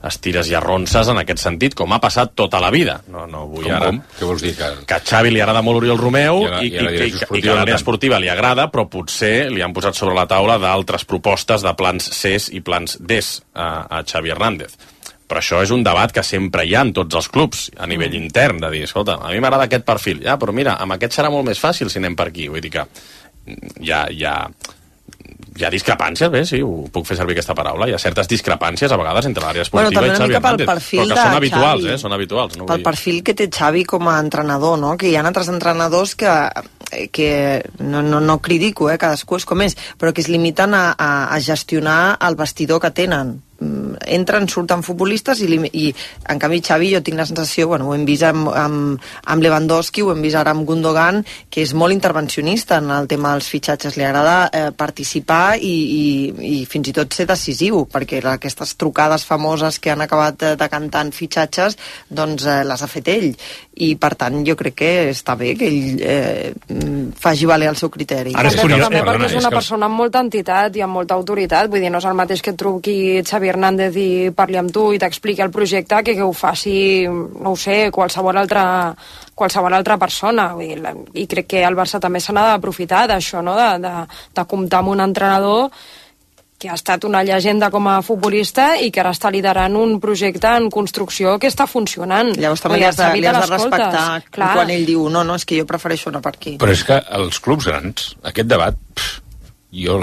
estires i arronses en aquest sentit, com ha passat tota la vida. No vull ara... Què vols dir? Que a Xavi li agrada molt Oriol Romeu i que l'àrea esportiva li agrada, però potser li han posat sobre la taula d'altres propostes de plans Cs i plans Ds a Xavi Hernández. Però això és un debat que sempre hi ha en tots els clubs, a nivell intern, de dir, escolta, a mi m'agrada aquest perfil, ja, però mira, amb aquest serà molt més fàcil si anem per aquí. Vull dir que hi ha discrepàncies, bé, sí, ho puc fer servir aquesta paraula. Hi ha certes discrepàncies a vegades entre l'àrea esportiva i Xavi Hernández, però que són habituals, són habituals. Pel perfil que té Xavi com a entrenador, no? Que hi ha altres entrenadors que no critico, cadascú és com és, però que es limiten a gestionar el vestidor que tenen. Entren, surten futbolistes i en canvi Xavi, jo tinc la sensació, ho hem vist amb Lewandowski, ho hem vist ara amb Gundogan, que és molt intervencionista en el tema dels fitxatges, li agrada participar i fins i tot ser decisiu, perquè aquestes trucades famoses que han acabat decantant fitxatges, doncs les ha fet ell, i per tant jo crec que està bé que ell faci valer el seu criteri. Ara és curiós, també perquè és una persona amb molta entitat i amb molta autoritat, vull dir, no és el mateix que et truqui Xavi Hernández i parli amb tu i t'expliqui el projecte que ho faci, no ho sé, qualsevol altra persona. Vull dir, i crec que el Barça també se n'ha d'aprofitar d'això, no? de comptar amb un entrenador que ha estat una llegenda com a futbolista i que ara està liderant un projecte en construcció que està funcionant. Llavors també li has de respectar quan ell diu no, és que jo prefereixo anar per aquí. Però és que els clubs grans, aquest debat, jo...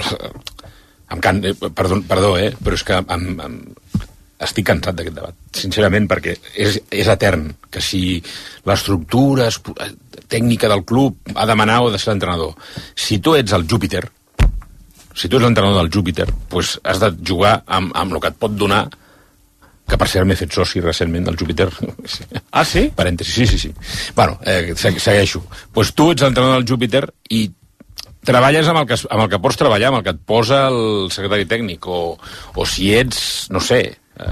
Perdó, però és que estic cansat d'aquest debat, sincerament, perquè és etern, que si l'estructura tècnica del club ha de manar o de ser l'entrenador. Si tu ets el Júpiter, si tu ets l'entrenador del Júpiter, doncs has de jugar amb el que et pot donar, que per cert m'he fet soci recentment del Júpiter. Ah, sí? Parèntesi, sí. Bueno, segueixo. Doncs tu ets l'entrenador del Júpiter i treballes amb el que pots treballar, amb el que et posa el secretari tècnic, o si ets, no sé,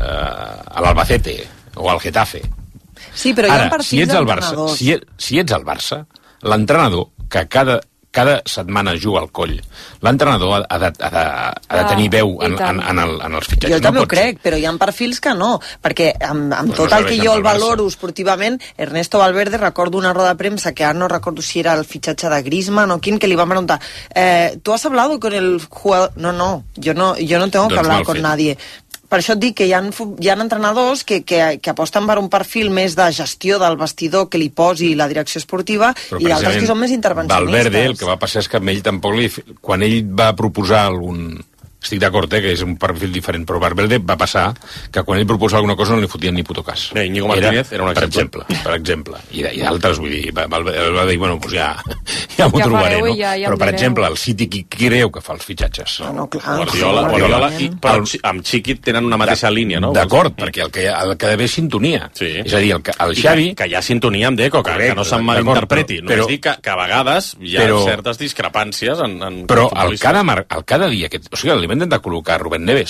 a l'Albacete o al Getafe. Sí, però hi ha perfils d'entrenadors. Si ets el Barça, l'entrenador que cada setmana juga al coll, l'entrenador ha de tenir veu en els fitxatges. Jo també ho crec, però hi ha perfils que no, perquè amb tot el que jo el valoro esportivament, Ernesto Valverde, recordo una roda de premsa que ara no recordo si era el fitxatge de Griezmann o quin, que li van preguntar, ¿tú has hablado con el jugador? No, yo no tengo que hablar con nadie. Per això et dic que hi ha entrenadors que aposten per un perfil més de gestió del vestidor que li posi la direcció esportiva, i altres que són més intervencionistes. Valverde, el que va passar és que amb ell tampoc quan ell va proposar algun... Estic d'acord, que és un perfil diferent, però Valverde va passar que quan ell proposava alguna cosa no li fotien ni puto cas. Íñigo Martínez era un exemple. Per exemple. I d'altres, vull dir, va dir, bueno, doncs ja m'ho trobaré, no? Però, per exemple, el City, qui creu que fa els fitxatges? No, clar. Guardiola, però amb Chiqui tenen una mateixa línia, no? D'acord, perquè el que ha d'haver sintonia. És a dir, el Xavi... Que hi ha sintonia amb Deco, que no se'n malinterpreti. No és dir que a vegades hi ha certes discrepàncies en... Però cada dia... O sigui, li van intentar col·locar Rubén Neves.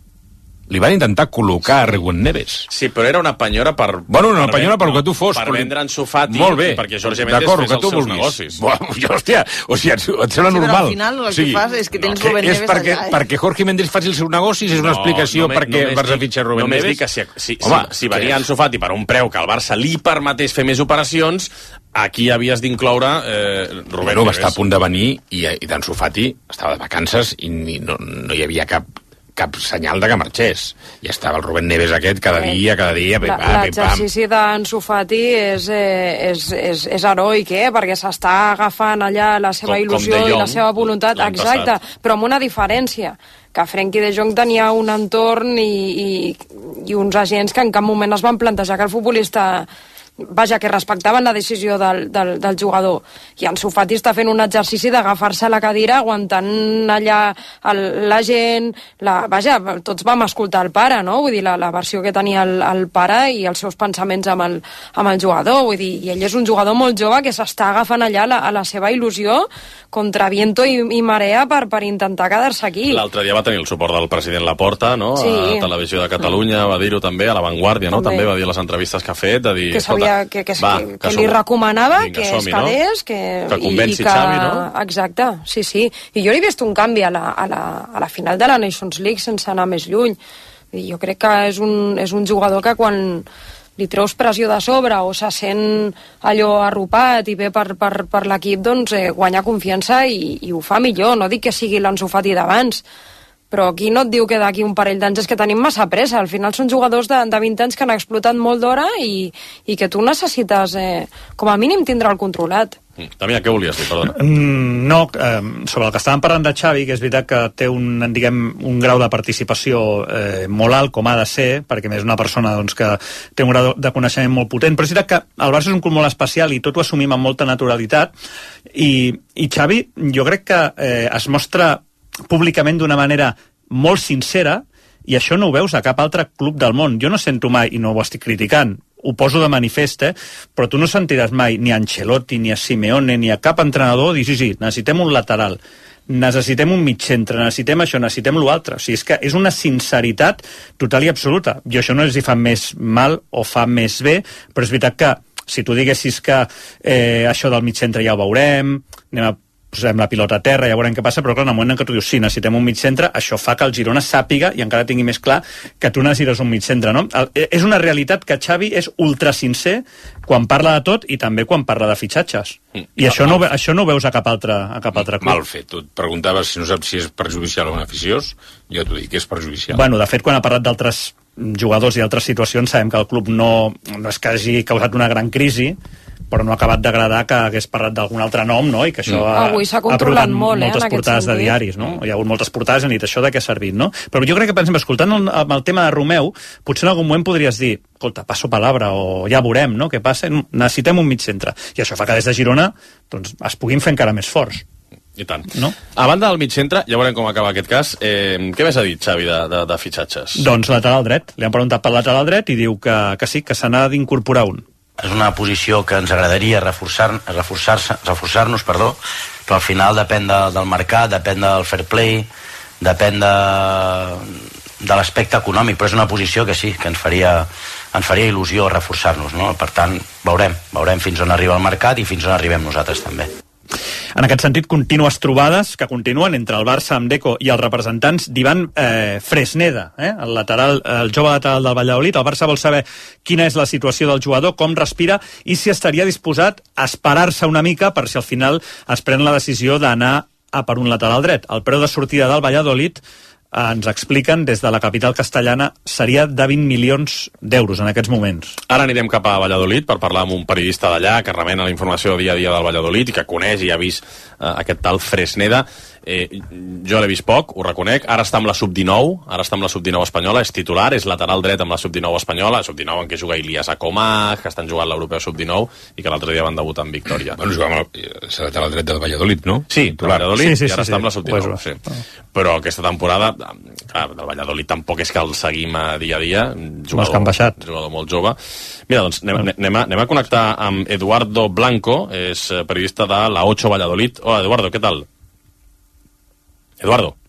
Li van intentar col·locar Rubén Neves. Sí, però era una penyora per... Bueno, una penyora per el que tu fos. Per vendre en Sofati. Molt bé. Perquè Jorge Méndez fes els seus negocis. Hòstia, o sigui, et sembla normal. Però al final el que fas és que tens Rubén Neves allà. Perquè Jorge Méndez faci els seus negocis és una explicació perquè el Barça fitxa Rubén Neves. Només dic que si venia en Sofati per un preu que el Barça li permetés fer més operacions, aquí havies d'incloure Rubén Neves. Va estar a punt de venir i d'en Sofati estava de vacances i no hi havia cap senyal de que marxés. I estava el Rubén Neves aquest cada dia, l'exercici d'Ansu Fati és heroic, perquè s'està agafant allà la seva il·lusió i la seva voluntat, exacte, però amb una diferència, que Frenkie de Jong tenia un entorn i uns agents que en cap moment es van plantejar que el futbolista que respectaven la decisió del jugador. I Ansu Fati està fent un exercici d'agafar-se a la cadira, aguantant allà la gent... tots vam escoltar el pare, no? Vull dir, la versió que tenia el pare i els seus pensaments amb el jugador. Vull dir, i ell és un jugador molt jove que s'està agafant allà a la seva il·lusió contra viento i marea per intentar quedar-se aquí. L'altre dia va tenir el suport del president Laporta, no? Sí. A Televisió de Catalunya, va dir-ho també, a La Vanguardia, no? També va dir a les entrevistes que ha fet, de dir... que li recomanava que es quedés, que convenci Xavi, no? Exacte, sí. I jo he vist un canvi a la final de la Nations League sense anar més lluny. Jo crec que és un jugador que quan li treus pressió de sobre o se sent allò arropat i ve per l'equip, doncs guanya confiança i ho fa millor. No dic que sigui l'Ansu Fati d'abans, però aquí no et diu que d'aquí un parell d'anys és que tenim massa pressa. Al final són jugadors de 20 anys que han explotat molt d'hora i que tu necessites, com a mínim, tindre el controlat. Damià, què volies dir? Perdona. No, sobre el que estàvem parlant de Xavi, que és veritat que té un grau de participació molt alt, com ha de ser, perquè més una persona doncs, que té un grau de coneixement molt potent, però és veritat que el Barça és un club molt especial i tot ho assumim amb molta naturalitat, i Xavi jo crec que es mostra públicament d'una manera molt sincera, i això no ho veus a cap altre club del món. Jo no sento mai, i no ho estic criticant, ho poso de manifest, però tu no sentiràs mai ni a Ancelotti, ni a Simeone, ni a cap entrenador dir, sí, necessitem un lateral, necessitem un mig centre, necessitem això, necessitem l'altre. O sigui, és que és una sinceritat total i absoluta. Jo això no és si fa més mal o fa més bé, però és veritat que si tu diguessis que això del mig centre ja ho veurem, posem la pilota a terra, ja veurem què passa, però clar, en el moment en què tu dius sí, necessitem un mig centre, això fa que el Girona sàpiga i encara tingui més clar que tu necessites un mig centre, no? És una realitat que Xavi és ultrasincer quan parla de tot i també quan parla de fitxatges. I això no ho veus a cap altre club. Mal fet. Tu et preguntaves si no saps si és perjudicial o beneficiós, jo t'ho dic, que és perjudicial. Bueno, de fet, quan ha parlat d'altres jugadors i altres situacions, sabem que el club no és que hagi causat una gran crisi, però no ha acabat d'agradar que hagués parlat d'algun altre nom, no? I que això avui s'ha controlat molt, moltes portades de diaris, no? Hi ha hagut moltes portades que han dit això de què ha servit, no? Però jo crec que, per exemple, escoltant el tema de Romeu, potser en algun moment podries dir, escolta, passo palabra, o ja veurem, no?, què passa, necessitem un mig centre. I això fa que des de Girona doncs, es puguin fer encara més forts. I tant. No? A banda del mig centre, ja veurem com acaba aquest cas, què més ha dit Xavi de fitxatges? Doncs lateral dret. Li han preguntat pel lateral dret i diu que sí, que se n'ha d'incorporar un. És una posició que ens agradaria reforçar-nos, però al final depèn del mercat, depèn del fair play, depèn de l'aspecte econòmic, però és una posició que sí, que ens faria il·lusió reforçar-nos, no? Per tant, veurem fins on arriba el mercat i fins on arribem nosaltres també. En aquest sentit, contínues trobades que continuen entre el Barça amb Deco i els representants d'Ivan Fresneda, el jove lateral del Valladolid. El Barça vol saber quina és la situació del jugador, com respira i si estaria disposat a esperar-se una mica per si al final es pren la decisió d'anar a per un lateral dret. El preu de sortida del Valladolid, ens expliquen des de la capital castellana, seria de 20 milions d'euros en aquests moments. Ara anirem cap a Valladolid per parlar amb un periodista d'allà que remena la informació dia a dia del Valladolid i que coneix i ha vist aquest tal Fresneda. Jo l'he vist poc, ho reconec. Ara està amb la sub-19 espanyola, és titular, és lateral dret amb la sub-19 espanyola, sub-19 en què juga Ilias Akomah, que estan jugant l'europeu sub-19 i que l'altre dia van debutar en victòria. Bueno, jugava és lateral dret del Valladolid, no? Sí, del Valladolid, sí, i ara està amb la sub-19. Sí. Però aquesta temporada, clar, del Valladolid tampoc és que el seguim dia a dia, jugador molt jove. Mira, doncs anem a connectar amb Eduardo Blanco, és periodista de la 8 Valladolid. Hola, Eduardo, què tal? Eduardo?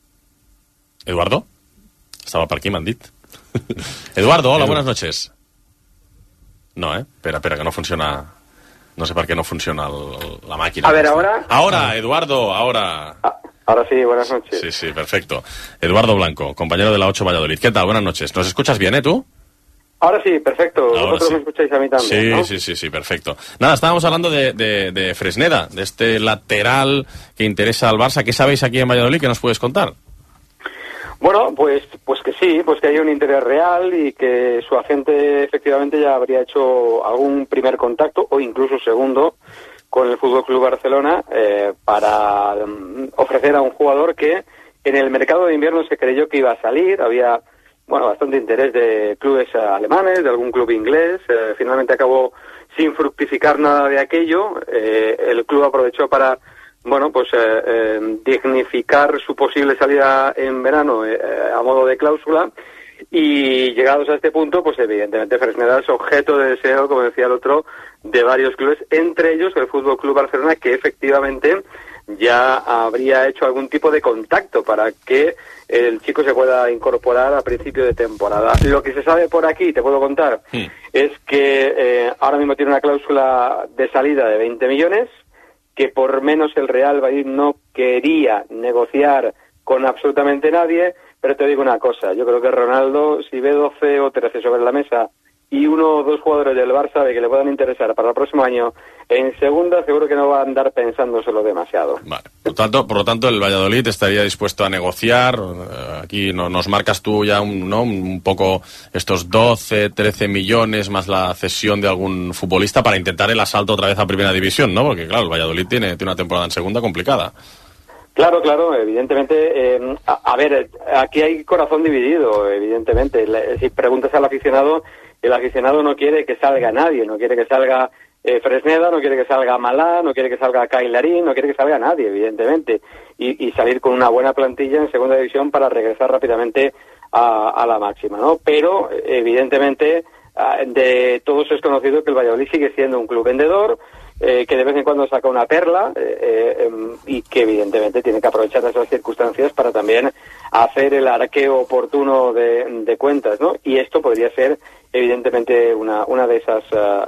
Estava per aquí, m'han dit. Eduardo, hola, buenas noches. No, espera, que no funciona. No sé por qué no funciona la máquina. A ver, ¿ahora? Ahora, Eduardo, ahora. Ahora sí, buenas noches. Sí, perfecto. Eduardo Blanco, compañero de la 8 Valladolid. ¿Qué tal? Buenas noches. ¿Nos escuchas bien, tú? Ahora sí, perfecto. Ahora Vosotros sí. me escucháis a mí también, ¿no? Sí, perfecto. Nada, estábamos hablando de Fresneda, de este lateral que interesa al Barça. ¿Qué sabéis aquí en Valladolid? ¿Qué nos puedes contar? Bueno, pues que sí, pues que hay un interés real y que su agente efectivamente ya habría hecho algún primer contacto o incluso segundo con el Fútbol Club Barcelona para ofrecer a un jugador que en el mercado de invierno se creyó que iba a salir. Había bastante interés de clubes alemanes, de algún club inglés. Finalmente acabó sin fructificar nada de aquello. El club aprovechó para dignificar su posible salida en verano a modo de cláusula, y llegados a este punto, pues evidentemente Fresneda es objeto de deseo, como decía el otro, de varios clubes, entre ellos el Fútbol Club Barcelona, que efectivamente ya habría hecho algún tipo de contacto para que el chico se pueda incorporar a principio de temporada. Lo que se sabe por aquí, te puedo contar, es que ahora mismo tiene una cláusula de salida de 20 millones, que por menos el Real Valladolid no quería negociar con absolutamente nadie, pero te digo una cosa, yo creo que Ronaldo, si ve 12 o 13 sobre la mesa y 1 o 2 jugadores del Barça de que le puedan interesar para el próximo año en segunda, seguro que no va a andar pensándoselo demasiado. Vale. Por lo tanto, el Valladolid estaría dispuesto a negociar. Aquí nos marcas tú ya un poco estos 12, 13 millones más la cesión de algún futbolista para intentar el asalto otra vez a Primera División, ¿no? Porque claro, el Valladolid tiene una temporada en segunda complicada. Claro, evidentemente. A ver, aquí hay corazón dividido, evidentemente. Si preguntas al aficionado, el aficionado no quiere que salga nadie, no quiere que salga Fresneda, no quiere que salga Malá, no quiere que salga Kailarín, no quiere que salga nadie, evidentemente. Y salir con una buena plantilla en segunda división para regresar rápidamente a la máxima, ¿no? Pero, evidentemente, de todos es conocido que el Valladolid sigue siendo un club vendedor, que de vez en cuando saca una perla y que evidentemente tiene que aprovechar esas circunstancias para también hacer el arqueo oportuno de cuentas, ¿no? Y esto podría ser evidentemente una de esas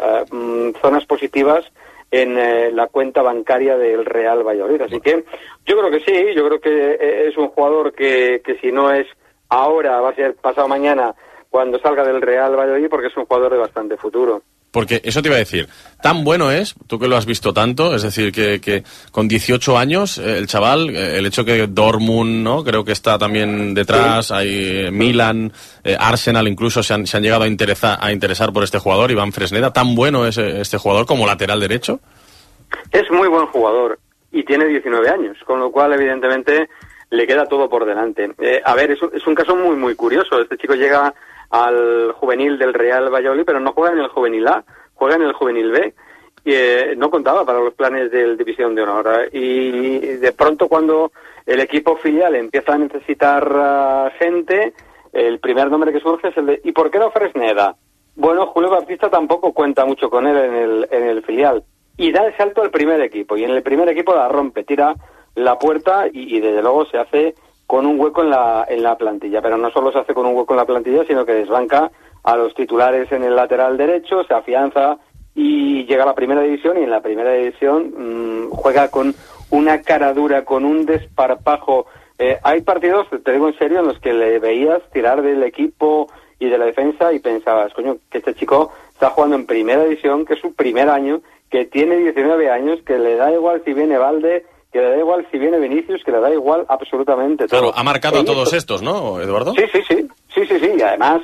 zonas positivas en la cuenta bancaria del Real Valladolid. Así que yo creo que sí, yo creo que es un jugador que si no es ahora, va a ser pasado mañana cuando salga del Real Valladolid, porque es un jugador de bastante futuro. Porque eso te iba a decir, tan bueno es, tú que lo has visto tanto, es decir, que con 18 años el chaval, el hecho que Dortmund, ¿no? Creo que está también detrás, sí. Hay Milan, Arsenal incluso se han llegado a interesar por este jugador, Iván Fresneda, tan bueno es este jugador como lateral derecho. Es muy buen jugador y tiene 19 años, con lo cual evidentemente le queda todo por delante. A ver, es un caso muy muy curioso, este chico llega al juvenil del Real Valladolid, pero no juega en el juvenil A, juega en el juvenil B, y no contaba para los planes del División de Honor. Y de pronto cuando el equipo filial empieza a necesitar gente, el primer nombre que surge es el de ¿y por qué no Fresneda? Bueno, Julio Baptista tampoco cuenta mucho con él en el filial, y da el salto al primer equipo, y en el primer equipo la rompe, tira la puerta y desde luego se hace con un hueco en la plantilla, pero no solo se hace con un hueco en la plantilla, sino que desbanca a los titulares en el lateral derecho, se afianza y llega a la primera división, y en la primera división juega con una cara dura, con un desparpajo. Hay partidos, te digo en serio, en los que le veías tirar del equipo y de la defensa y pensabas, coño, que este chico está jugando en primera división, que es su primer año, que tiene 19 años, que le da igual si viene Valde, que le da igual si viene Vinicius, que le da igual absolutamente todo. Claro, ha marcado a todos estos, ¿no, Eduardo? Sí, y además,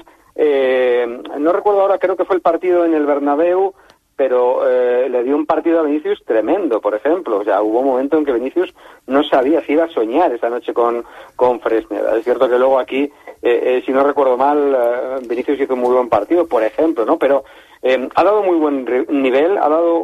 no recuerdo ahora, creo que fue el partido en el Bernabéu, pero le dio un partido a Vinicius tremendo, por ejemplo. O sea, hubo un momento en que Vinicius no sabía si iba a soñar esa noche con Fresneda. Es cierto que luego aquí, si no recuerdo mal, Vinicius hizo un muy buen partido, por ejemplo, ¿no? Pero ha dado muy buen nivel, ha dado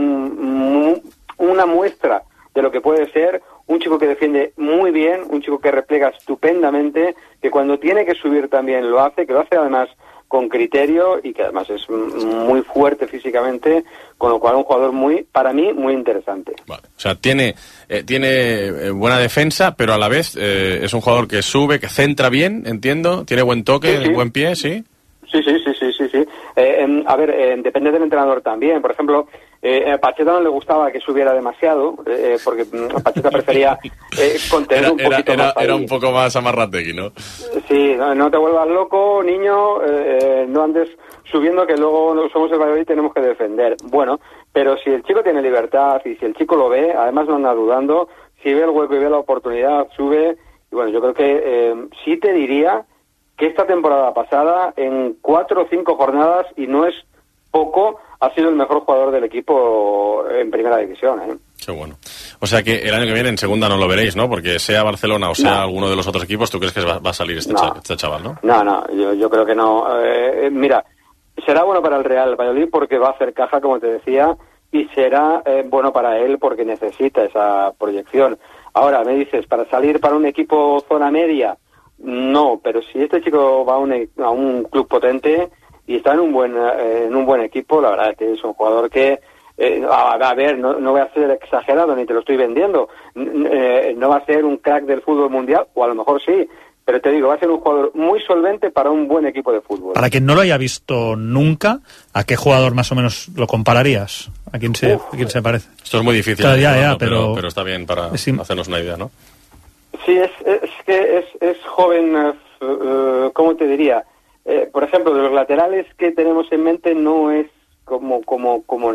una muestra de lo que puede ser un chico que defiende muy bien, un chico que replega estupendamente, que cuando tiene que subir también lo hace, que lo hace además con criterio y que además es muy fuerte físicamente, con lo cual un jugador para mí, muy interesante. Vale. O sea, tiene buena defensa, pero a la vez es un jugador que sube, que centra bien, entiendo, tiene buen toque, sí. Buen pie, ¿sí? Sí. A ver, depende del entrenador también. Por ejemplo, a Pacheta no le gustaba que subiera demasiado, porque Pacheta prefería contener un poquito más. Era un poco más amarrategui, ¿no? Sí, no te vuelvas loco, niño, no andes subiendo que luego somos el Valladolid y tenemos que defender. Bueno, pero si el chico tiene libertad y si el chico lo ve, además no anda dudando, si ve el hueco y ve la oportunidad, sube. Y bueno, yo creo que sí te diría que esta temporada pasada, en 4 o 5 jornadas, y no es poco, ha sido el mejor jugador del equipo en primera división, ¿eh? Qué bueno. O sea que el año que viene en segunda no lo veréis, ¿no? Porque sea Barcelona o sea alguno de los otros equipos, ¿tú crees que va a salir este chaval, no? No, yo creo que no. Mira, será bueno para el Real Valladolid porque va a hacer caja, como te decía, y será bueno para él porque necesita esa proyección. Ahora, me dices, para salir para un equipo zona media, no, pero si este chico va a un club potente y está en un buen equipo, la verdad es que es un jugador que a ver, no voy a ser exagerado ni te lo estoy vendiendo, no va a ser un crack del fútbol mundial, o a lo mejor sí, pero te digo, va a ser un jugador muy solvente para un buen equipo de fútbol. Para quien no lo haya visto nunca, ¿a qué jugador más o menos lo compararías? ¿A quién se parece? Esto es muy difícil, claro, pero está bien para hacernos una idea, ¿no? Sí, es joven, ¿cómo te diría? Por ejemplo, de los laterales que tenemos en mente no es como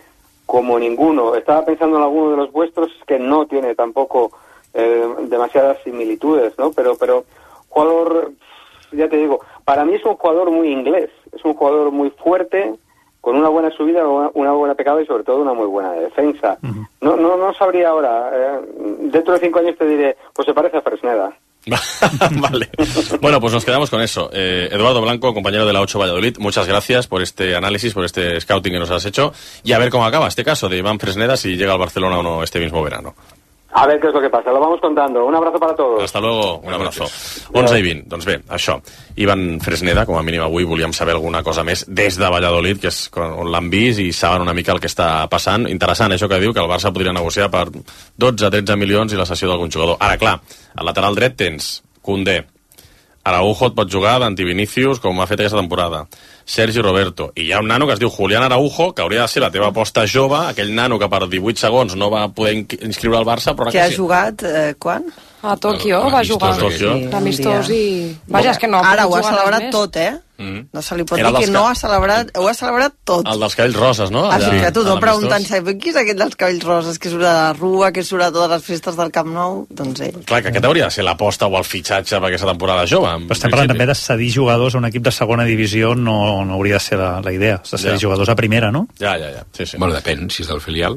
ninguno. Estaba pensando en alguno de los vuestros que no tiene tampoco demasiadas similitudes, ¿no? Pero jugador, ya te digo, para mí es un jugador muy inglés, es un jugador muy fuerte, con una buena subida, una buena pegada y sobre todo una muy buena defensa. No sabría ahora. Dentro de 5 años te diré, pues se parece a Fresneda. Vale. Bueno, pues nos quedamos con eso. Eduardo Blanco, compañero de la 8 Valladolid, muchas gracias por este análisis, por este scouting que nos has hecho, y a ver cómo acaba este caso de Iván Fresneda, si llega al Barcelona o no este mismo verano. A ver què és el que passa, lo vamos contando. Un abrazo para todos. Hasta luego, un abrazo. 11 i 20, doncs bé, això. Ivan Fresneda, com a mínim avui volíem saber alguna cosa més des de Valladolid, que és on l'han vist i saben una mica el que està passant. Interessant això que diu, que el Barça podria negociar per 12-13 milions i la cessió d'algun jugador. Ara, clar, al lateral dret tens Koundé, Araujo et pot jugar d'anti-Vinícius com ha fet aquesta temporada, Sergi Roberto, i hi ha un nano que es diu Julián Araujo, que hauria de ser la teva aposta jove, aquell nano que per 18 segons no va poder inscriure al Barça, però que ha jugat quan? A Tòquio va jugar d'amistós i... Vaja, és que no... Ara ho ha celebrat tot, No se li pot dir que no ha celebrat... Ho ha celebrat tot. El dels cabells roses, no? Així que tothom preguntant-se qui és aquest dels cabells roses que surt de la Rua, que surt a totes les festes del Camp Nou? Doncs ell. Clar, que aquest hauria de ser l'aposta o el fitxatge per aquesta temporada jove. Però estem parlant també de cedir jugadors a un equip de segona divisió, no hauria de ser la idea, de cedir jugadors a primera, no? Ja. Sí. Bueno, depèn, si és del filial.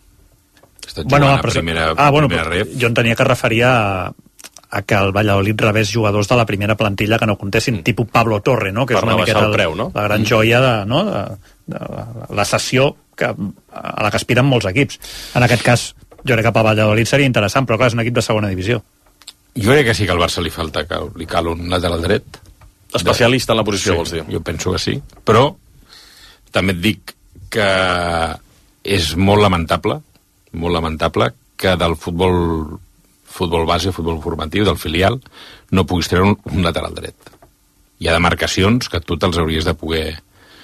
Estàs jugant a primera ref. Jo entenia que es referia a que el Valladolid rebés jugadors de la primera plantilla que no comptessin, tipus Pablo Torre, no? Que per és una miqueta el preu, no? La gran joia de la cessió a la que aspiren molts equips. En aquest cas, jo crec que per Valladolid seria interessant, però clar, és un equip de segona divisió. Jo crec que sí que al Barça li cal un lateral dret. Especialista en la posició, vols dir? Jo penso que sí, però també et dic que és molt lamentable que del futbol base, futbol formatiu, del filial, no puguis treure un lateral dret. Hi ha demarcacions que tu te'ls hauries de poder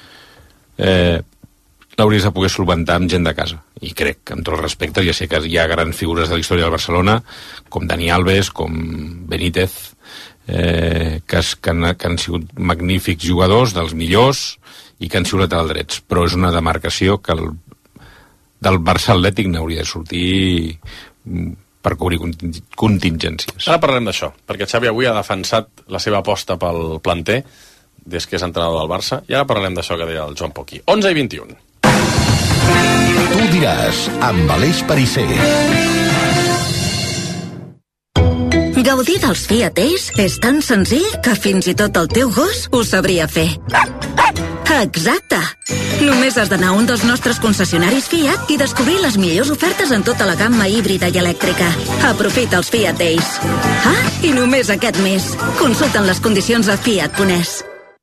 solventar amb gent de casa. I crec, amb tot el respecte, ja sé que hi ha grans figures de la història del Barcelona, com Dani Alves, com Benítez, que han sigut magnífics jugadors, dels millors, i que han sigut lateral drets. Però és una demarcació que del Barça Atlètic n'hauria de sortir per cobrir contingències. Ara parlarem d'això, perquè Xavi avui ha defensat la seva aposta pel planter des que és entrenador del Barça, i ara parlarem d'això que deia el Joan Poquí. 11 i 21. Tu diràs, amb Aleix Perisser. Gaudir dels Fiat Ace és tan senzill que fins i tot el teu gos ho sabria fer. Exacte! Només has d'anar a un dels nostres concessionaris Fiat i descobrir les millors ofertes en tota la gamma híbrida i elèctrica. Aprofita els Fiat Ace. I només aquest mes. Consulta'n les condicions a fiat.es.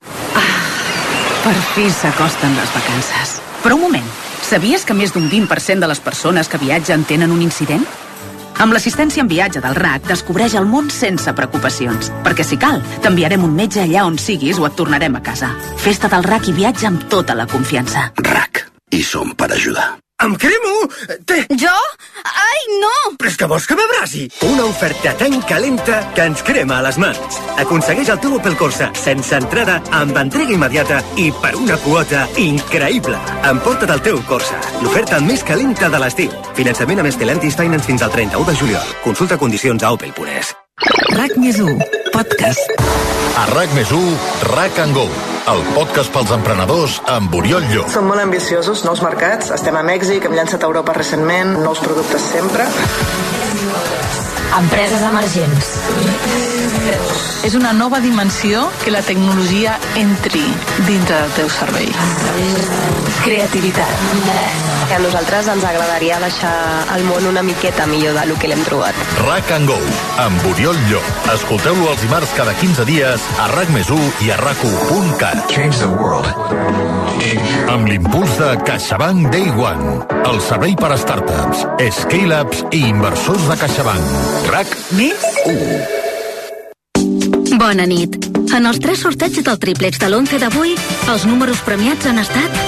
Per fi s'acosten les vacances. Però un moment, sabies que més d'un 20% de les persones que viatgen tenen un incident? Amb l'assistència en viatge del RAC descobreix el món sense preocupacions. Perquè si cal, t'enviarem un metge allà on siguis o et tornarem a casa. Festa del RAC i viatja amb tota la confiança. RAC. I som per ajudar. Em cremo! Jo? Ai, no! Però és que vols que m'abrasi? Una oferta tan calenta que ens crema a les mans. Aconsegueix el teu Opel Corsa sense entrada, amb entrega immediata i per una quota increïble. Emporta't el teu Corsa, l'oferta més calenta de l'estiu. Finançament amb Stellantis Finance fins al 31 de juliol. Consulta condicions a opel.es. RAC+1, podcast. A RAC+1, RAC and Go, el podcast pels emprenedors amb Oriol Llop. Som molt ambiciosos, nous mercats, estem a Mèxic, hem llançat a Europa recentment, nous productes sempre. Empreses emergents. És una nova dimensió que la tecnologia entri dintre del teu servei. Creativitat. A nosaltres ens agradaria deixar el món una miqueta millor del que l'hem trobat. RAC and Go, amb Oriol Llop. Escolteu-lo els dimarts cada 15 dies a RAC+1 i a RAC1.cat. Change the world. Amb l'impuls de CaixaBank Day One, el servei per a startups, scale-ups i inversors de CaixaBank. RAC+1. Bona nit. En els 3 sorteigs del triplex de l'11 d'avui, els números premiats han estat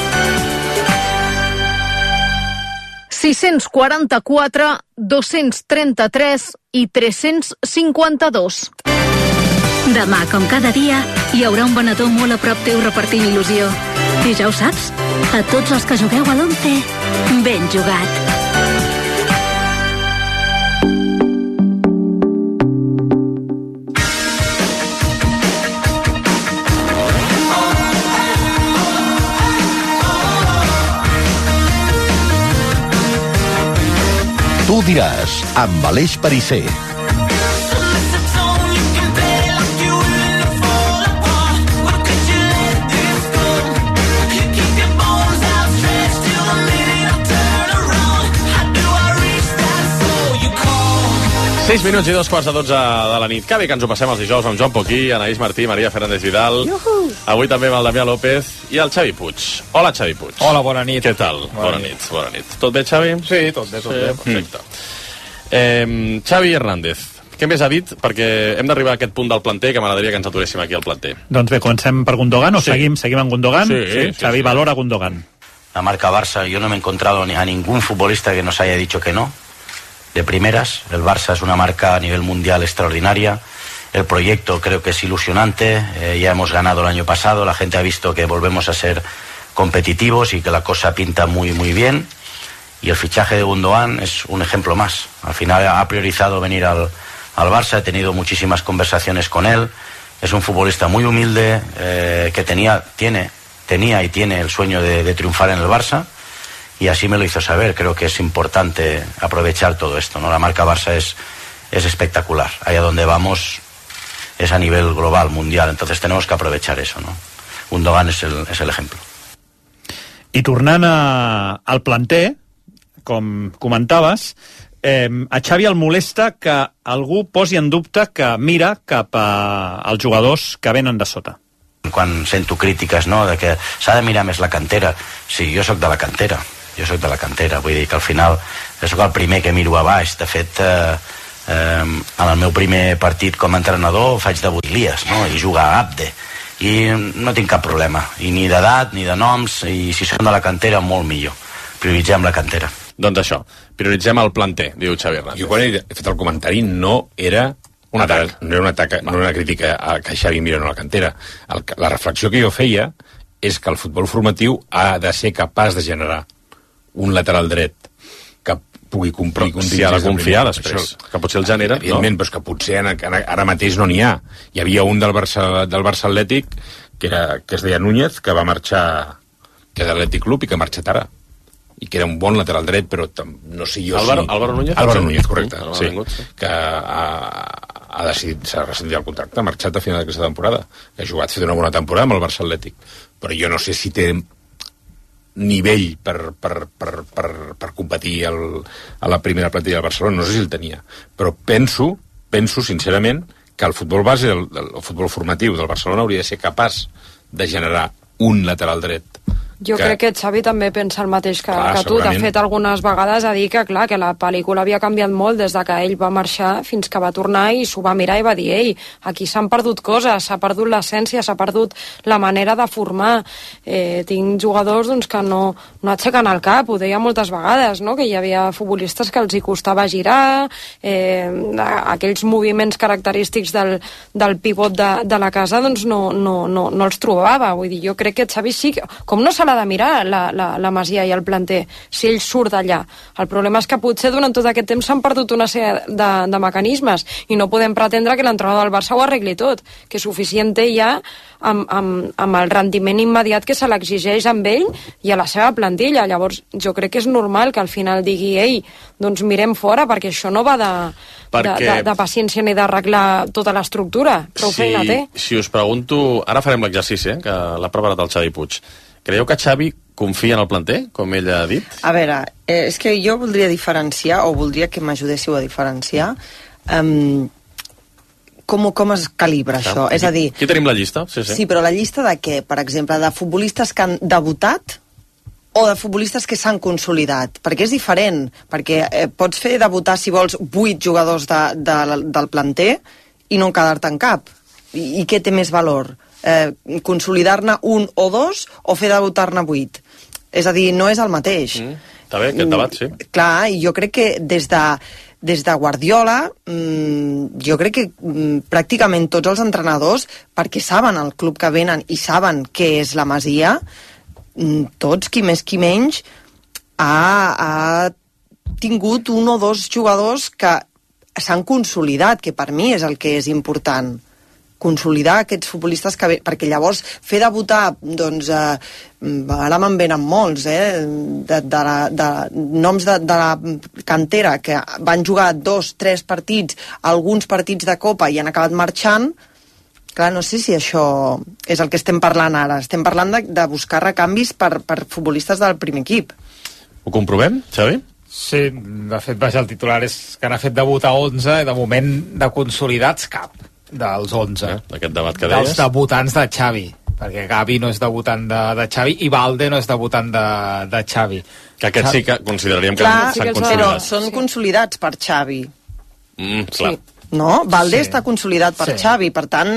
644, 233, i 352. Demà, com cada dia, hi haurà un venedor molt a prop teu repartint il·lusió. I ja ho saps, a tots els que jugueu a l'11, ben jugat. Tu diràs, amb Aleix Perisser. Sis minuts i 2:15 de la nit. Que bé que ens ho passem els dijous amb Joan Poquí, Anaïs Martí, Maria Fernández Vidal. Avui també amb el Damià López i el Xavi Puig. Hola, Xavi Puig. Hola, bona nit. Què tal? Bona nit. Tot bé, Xavi? Sí, tot bé. Perfecte. Xavi Hernández, què més ha dit? Perquè hem d'arribar a aquest punt del planter que m'agradaria que ens aturéssim aquí al planter. Doncs bé, comencem per Gundogan o seguim amb Gundogan? Sí. Xavi valora Gundogan. La marca Barça, yo no me he encontrado a ningún futbolista que nos haya dicho que no. De primeras, el Barça es una marca a nivel mundial extraordinaria. El proyecto creo que es ilusionante. Ya hemos ganado el año pasado. La gente ha visto que volvemos a ser competitivos y que la cosa pinta muy, muy bien. Y el fichaje de Gundogan es un ejemplo más. Al final ha priorizado venir al Barça. He tenido muchísimas conversaciones con él. Es un futbolista muy humilde que tenía y tiene el sueño de triunfar en el Barça. Y así me lo hizo saber. Creo que es importante aprovechar todo esto, ¿no? La marca Barça es espectacular. Allá donde vamos es a nivel global, mundial. Entonces tenemos que aprovechar eso, ¿no? Gundogan es el ejemplo. I tornant al planter, com comentaves, a Xavi el molesta que algú posi en dubte que mira cap als jugadors que venen de sota. Quan sento crítiques, no?, de que s'ha de mirar més la cantera. Sí, jo sóc de la cantera. Vull dir que al final sóc el primer que miro a baix. De fet, en el meu primer partit com a entrenador faig de Elias, no?, i jugar a Abde. I no tinc cap problema, i ni d'edat ni de noms, i si són de la cantera molt millor. Prioritzem la cantera. Doncs això, prioritzem el planter, diu Xavi Hernández. Jo quan he fet el comentari no era un atac, no era una crítica a que Xavi mira no la cantera. La reflexió que jo feia és que el futbol formatiu ha de ser capaç de generar un lateral dret que pugui complir... Però si ha de confiar després, que potser el genera... Evidentment, però és que potser ara mateix no n'hi ha. Hi havia un del Barça Atlètic que es deia Núñez, que va marxar de l'Atlètic Club i que ha marxat ara. I que era un bon lateral dret, però no sé jo si... Álvaro Núñez? Álvaro Núñez, correcte. Sí, que ha decidit, s'ha rescindit el contracte, ha marxat a final d'aquesta temporada, que ha jugat, fet una bona temporada amb el Barça Atlètic. Però jo no sé si té nivell per competir a la primera plantilla del Barcelona, no sé si el tenia, però penso sincerament que el futbol base, el futbol formatiu del Barcelona hauria de ser capaç de generar un lateral dret. Jo crec que Xavi també pensa el mateix que tu. De fet, algunes vegades ha dit que la pel·lícula havia canviat molt des de que ell va marxar fins que va tornar i s'ho va mirar i va dir: ei, aquí s'han perdut coses, s'ha perdut l'essència, s'ha perdut la manera de formar. Tinc jugadors que no aixequen el cap, ho deia moltes vegades, no? Que hi havia futbolistes que els hi costava girar, aquells moviments característics del pivot de la casa no els trobava. Vull dir, jo crec que Xavi sí, com no se l'ha de mirar la Masia i el planter si ell surt d'allà. El problema és que potser durant tot aquest temps s'han perdut una sèrie de mecanismes i no podem pretendre que l'entrenador del Barça ho arregli tot, que suficient té ja amb el rendiment immediat que se l'exigeix amb ell i a la seva plantilla. Llavors jo crec que és normal que al final digui: ei, doncs mirem fora, perquè això no va de paciència ni d'arreglar tota l'estructura. Prou feina té. Si us pregunto, ara farem l'exercici, que l'ha preparat el Xavi Puig. Creieu que Xavi confia en el planter, com ell ha dit? A veure, és que jo voldria diferenciar, o voldria que m'ajudéssiu a diferenciar, com es calibra això. És a dir... Aquí tenim la llista. Sí, però la llista de què? Per exemple, de futbolistes que han debutat o de futbolistes que s'han consolidat? Perquè és diferent, perquè pots fer debutar, si vols, 8 jugadors del planter i no quedar-te en cap. I què té més valor? Consolidar-ne un o dos o fer debutar-ne 8? És a dir, no és el mateix. Està bé, aquest debat, sí. Clar, i jo crec que des des de Guardiola, jo crec que pràcticament tots els entrenadors, perquè saben el club que venen i saben què és la Masia, tots, qui més qui menys, ha tingut un o dos jugadors que s'han consolidat, que per mi és el que és important, consolidar aquests futbolistes que perquè llavors fer debutar, doncs ara me'n venen molts de noms de la cantera que van jugar 2-3 partits, alguns partits de Copa i han acabat marxant. Clar, no sé si això és el que estem parlant ara. Estem parlant de buscar recanvis per futbolistes del primer equip. Ho comprovem, Xavi? Sí, de fet, el titular és que han fet debut a 11 i de moment de consolidats cap dels 11. D'aquest debat que deies. Dels debutants de Xavi, perquè Gavi no és debutant de Xavi i Valde no és debutant de Xavi. Que aquests sí que consideraríem que s'han consolidat. Però són consolidats per Xavi. Clar. Sí. No? Valde està consolidat per Xavi, per tant,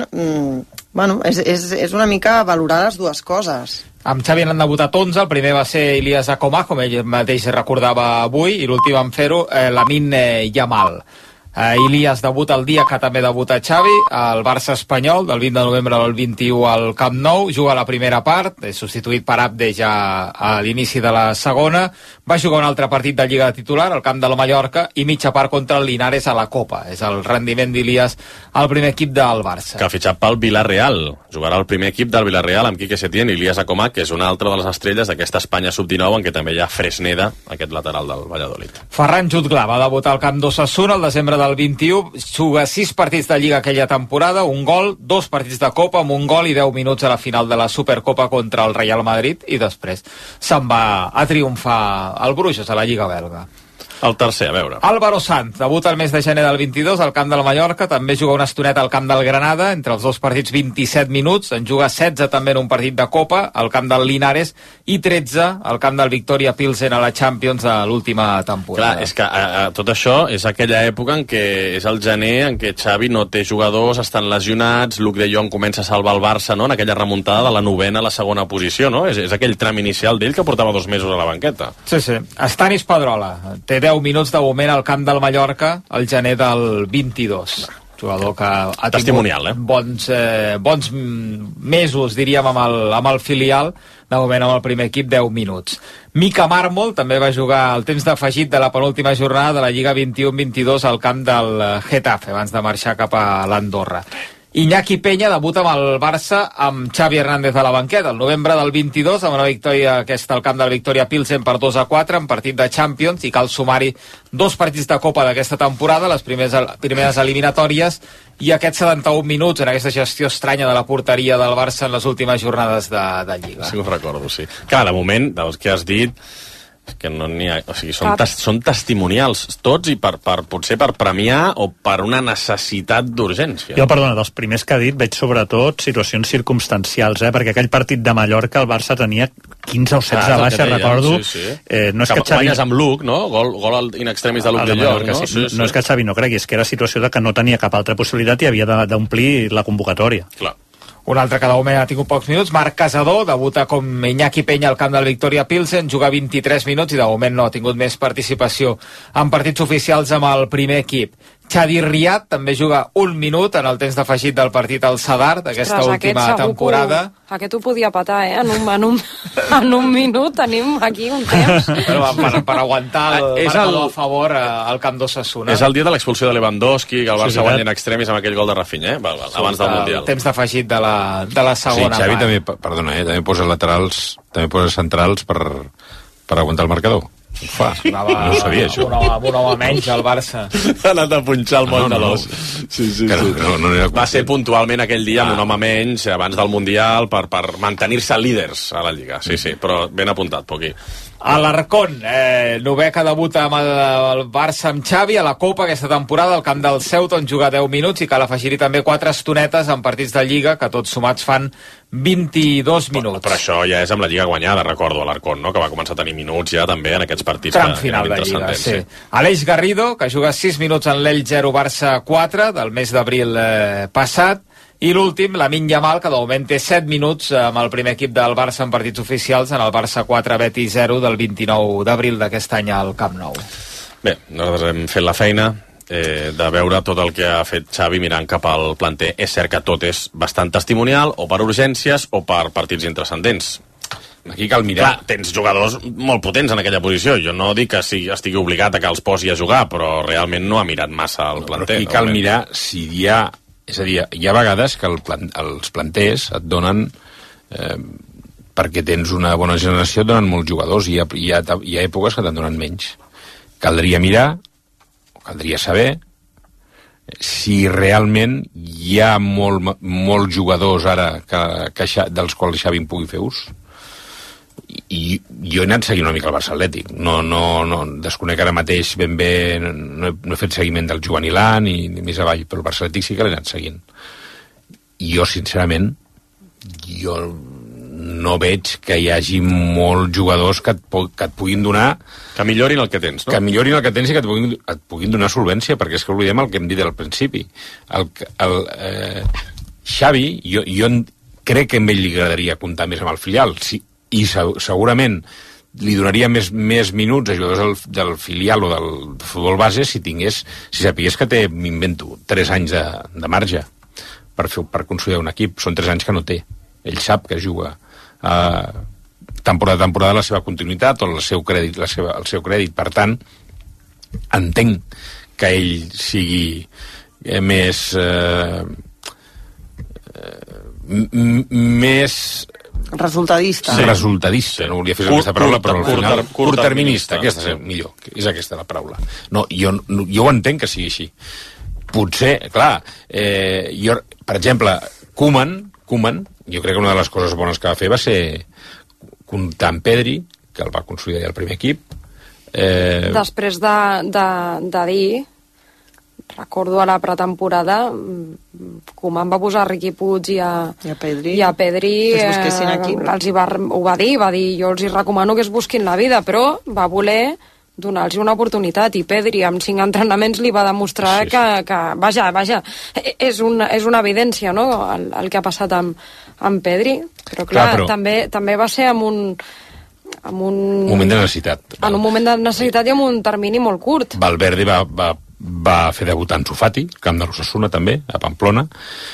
és una mica valorar les dues coses. Amb Xavi n'han debutat 11, el primer va ser Ilias Akomah, com ell mateix recordava avui, i l'últim en fer-ho, Lamine Yamal. Ilias debuta el dia que també debuta Xavi, al Barça espanyol, del 20 de novembre al 21 al Camp Nou, juga la primera part, és substituït per Abde ja a l'inici de la segona, va jugar un altre partit de Lliga de titular, al camp de la Mallorca, i mitja part contra el Linares a la Copa. És el rendiment d'Ilias al primer equip del Barça. Que ha fitxat pel Villarreal. Jugarà el primer equip del Villarreal amb Quique Setién i Ilias Akomah, que és una altra de les estrelles d'aquesta Espanya sub-19, en què també hi ha Fresneda, aquest lateral del Valladolid. Ferran Jutglar va debutar al camp d'Osasuna el desembre del 21, juga 6 partits de Lliga aquella temporada, un gol, 2 partits de Copa amb un gol i 10 minuts a la final de la Supercopa contra el Real Madrid, i després se'n va a triomfar al Bruges a la Lliga belga. El tercer, a veure. Álvaro Sanz debuta el mes de gener del 22 al camp de la Mallorca, també juga una estoneta al camp del Granada, entre els dos partits 27 minuts, en juga 16 també en un partit de Copa, al camp del Linares, i 13 al camp del Victoria Pilsen a la Champions de l'última temporada. Clar, és que tot això és aquella època en què és el gener, en què Xavi no té jugadors, estan lesionats, Luc de Jong comença a salvar el Barça, no?, en aquella remuntada de la novena a la segona posició, no? És aquell tram inicial d'ell que portava 2 mesos a la banqueta. Sí. Stanis Pedrola té 10 minuts de moment al camp del Mallorca al gener del 22. Jugador que ha testimonial, bons mesos, diríem, amb el filial, de moment amb el primer equip 10 minuts. Mika Marmol també va jugar el temps d'afegit de la penúltima jornada de la Lliga 21-22 al camp del Getafe, abans de marxar cap a l'Andorra. Iñaki Peña debuta amb el Barça amb Xavi Hernández a la banqueta el novembre del 22 amb una victòria aquesta al camp del Victoria Pilsen per 2-4 en partit de Champions, i cal sumar-hi 2 partits de Copa d'aquesta temporada, les primeres eliminatòries, i aquests 71 minuts en aquesta gestió estranya de la porteria del Barça en les últimes jornades de Lliga. Sí que ho recordo, sí. Clar, de moment, dels que has dit, que no n'hi ha, o sigui, són testimonials tots, i potser per premiar o per una necessitat d'urgència. Jo, perdona, dels primers que ha dit veig sobretot situacions circumstancials, perquè aquell partit de Mallorca el Barça tenia 15 o 16 baixes, recordo. Sí. No és que Xavi... Guanyes amb Luc, no? Gol in extremis de Luc de Jong, no? Sí. No és que Xavi no cregui, és que era situació de que no tenia cap altra possibilitat i havia d'omplir la convocatòria. Clar. Un altre que de moment ha tingut pocs minuts, Marc Casador, debuta com Iñaki Peña al camp del Victoria Pilsen, juga 23 minuts i de moment no ha tingut més participació en partits oficials amb el primer equip. Xadir Riyad també juga 1 minut en el temps d'afegit del partit al Sadar d'aquesta última temporada. Aquest ho podia patar, en un minut tenim aquí un temps. Per aguantar el marcador a favor al camp d'Osasuna. És el dia de l'expulsió de Lewandowski, que el Barça guanya en extremis amb aquell gol de Rafinha, abans del Mundial. Temps d'afegit de la segona. Sí, Xavi també, perdona, també posa laterals, també posa centrals per aguantar el marcador. No ho sabia, això. Un home menys al Barça. Ha anat a punxar el moll de l'os. Sí. Va ser puntualment aquell dia amb un home menys abans del Mundial per mantenir-se líders a la Lliga. Sí, però ben apuntat, Poqui. Alarcón, novè que debuta amb el Barça amb Xavi a la Copa aquesta temporada al camp del Ceuta, on juga 10 minuts, i cal afegir-hi també 4 estonetes en partits de Lliga, que tots sumats fan 22 minuts. Però això ja és amb la Lliga guanyada, recordo, Alarcón, no? Que va començar a tenir minuts ja també en aquests partits. Tram final de Lliga, sí. Aleix Garrido, que juga 6 minuts en l'Elx 0 Barça 4 del mes d'abril passat. I l'últim, Lamine Yamal, que de moment té 7 minuts amb el primer equip del Barça en partits oficials en el Barça 4 Betis 0 del 29 d'abril d'aquest any al Camp Nou. Bé, nosaltres hem fet la feina de veure tot el que ha fet Xavi mirant cap al planter. És cert que tot és bastant testimonial, o per urgències o per partits intrascendents. Aquí cal mirar. Clar, tens jugadors molt potents en aquella posició. Jo no dic que estigui obligat a que els posi a jugar, però realment no ha mirat massa el planter. Però aquí cal mirar si hi ha... És a dir, hi ha vegades que els planters et donen... perquè tens una bona generació, et donen molts jugadors, i hi ha èpoques que te'n donen menys. Caldria mirar, o caldria saber, si realment hi ha molts jugadors ara dels quals Xavi en pugui fer ús. I jo he anat seguint una mica el Barça Atlètic. No desconec ara mateix ben bé, no he fet seguiment del Joan Ilà ni més avall, però el Barça Atlètic sí que l'he anat seguint. I jo, sincerament, no veig que hi hagi molts jugadors que et puguin donar... Que millorin el que tens, no? Que millorin el que tens i que et puguin donar solvència, perquè és que oblidem el que hem dit al principi. Xavi, jo crec que a ell li agradaria comptar més amb el filial, i segurament li donaria més minuts a jugadors del filial o del futbol base si sapigués que té, m'invento, 3 anys de marge per consolidar un equip. Són 3 anys que no té. Ell sap que juga temporada a temporada la seva continuïtat o el seu crèdit. Per tant, entenc que ell sigui més resultadista. Sí. Resultadista, no volia fer aquesta paraula, però al final curtterminista, aquesta és millor, és aquesta la paraula. No, jo ho entenc que sigui així. Potser, clar, per exemple, Koeman, jo crec que una de les coses bones que va fer va ser comptar amb Pedri, que el va consolidar el primer equip. Després de dir, recordo a la pretemporada, Koeman va posar Riqui Puig i a Pedri, que es busquessin equip. Ho va dir, jo els hi recomano que es busquin la vida, però va voler donar-los una oportunitat, i Pedri amb 5 entrenaments li va demostrar que vaja, és una evidència, no?, el que ha passat amb Pedri, però clar, també va ser amb un moment de necessitat. En un moment de necessitat i amb un termini molt curt. Valverde va fer debutar Ansu Fati, camp de l'Osasuna també, a Pamplona.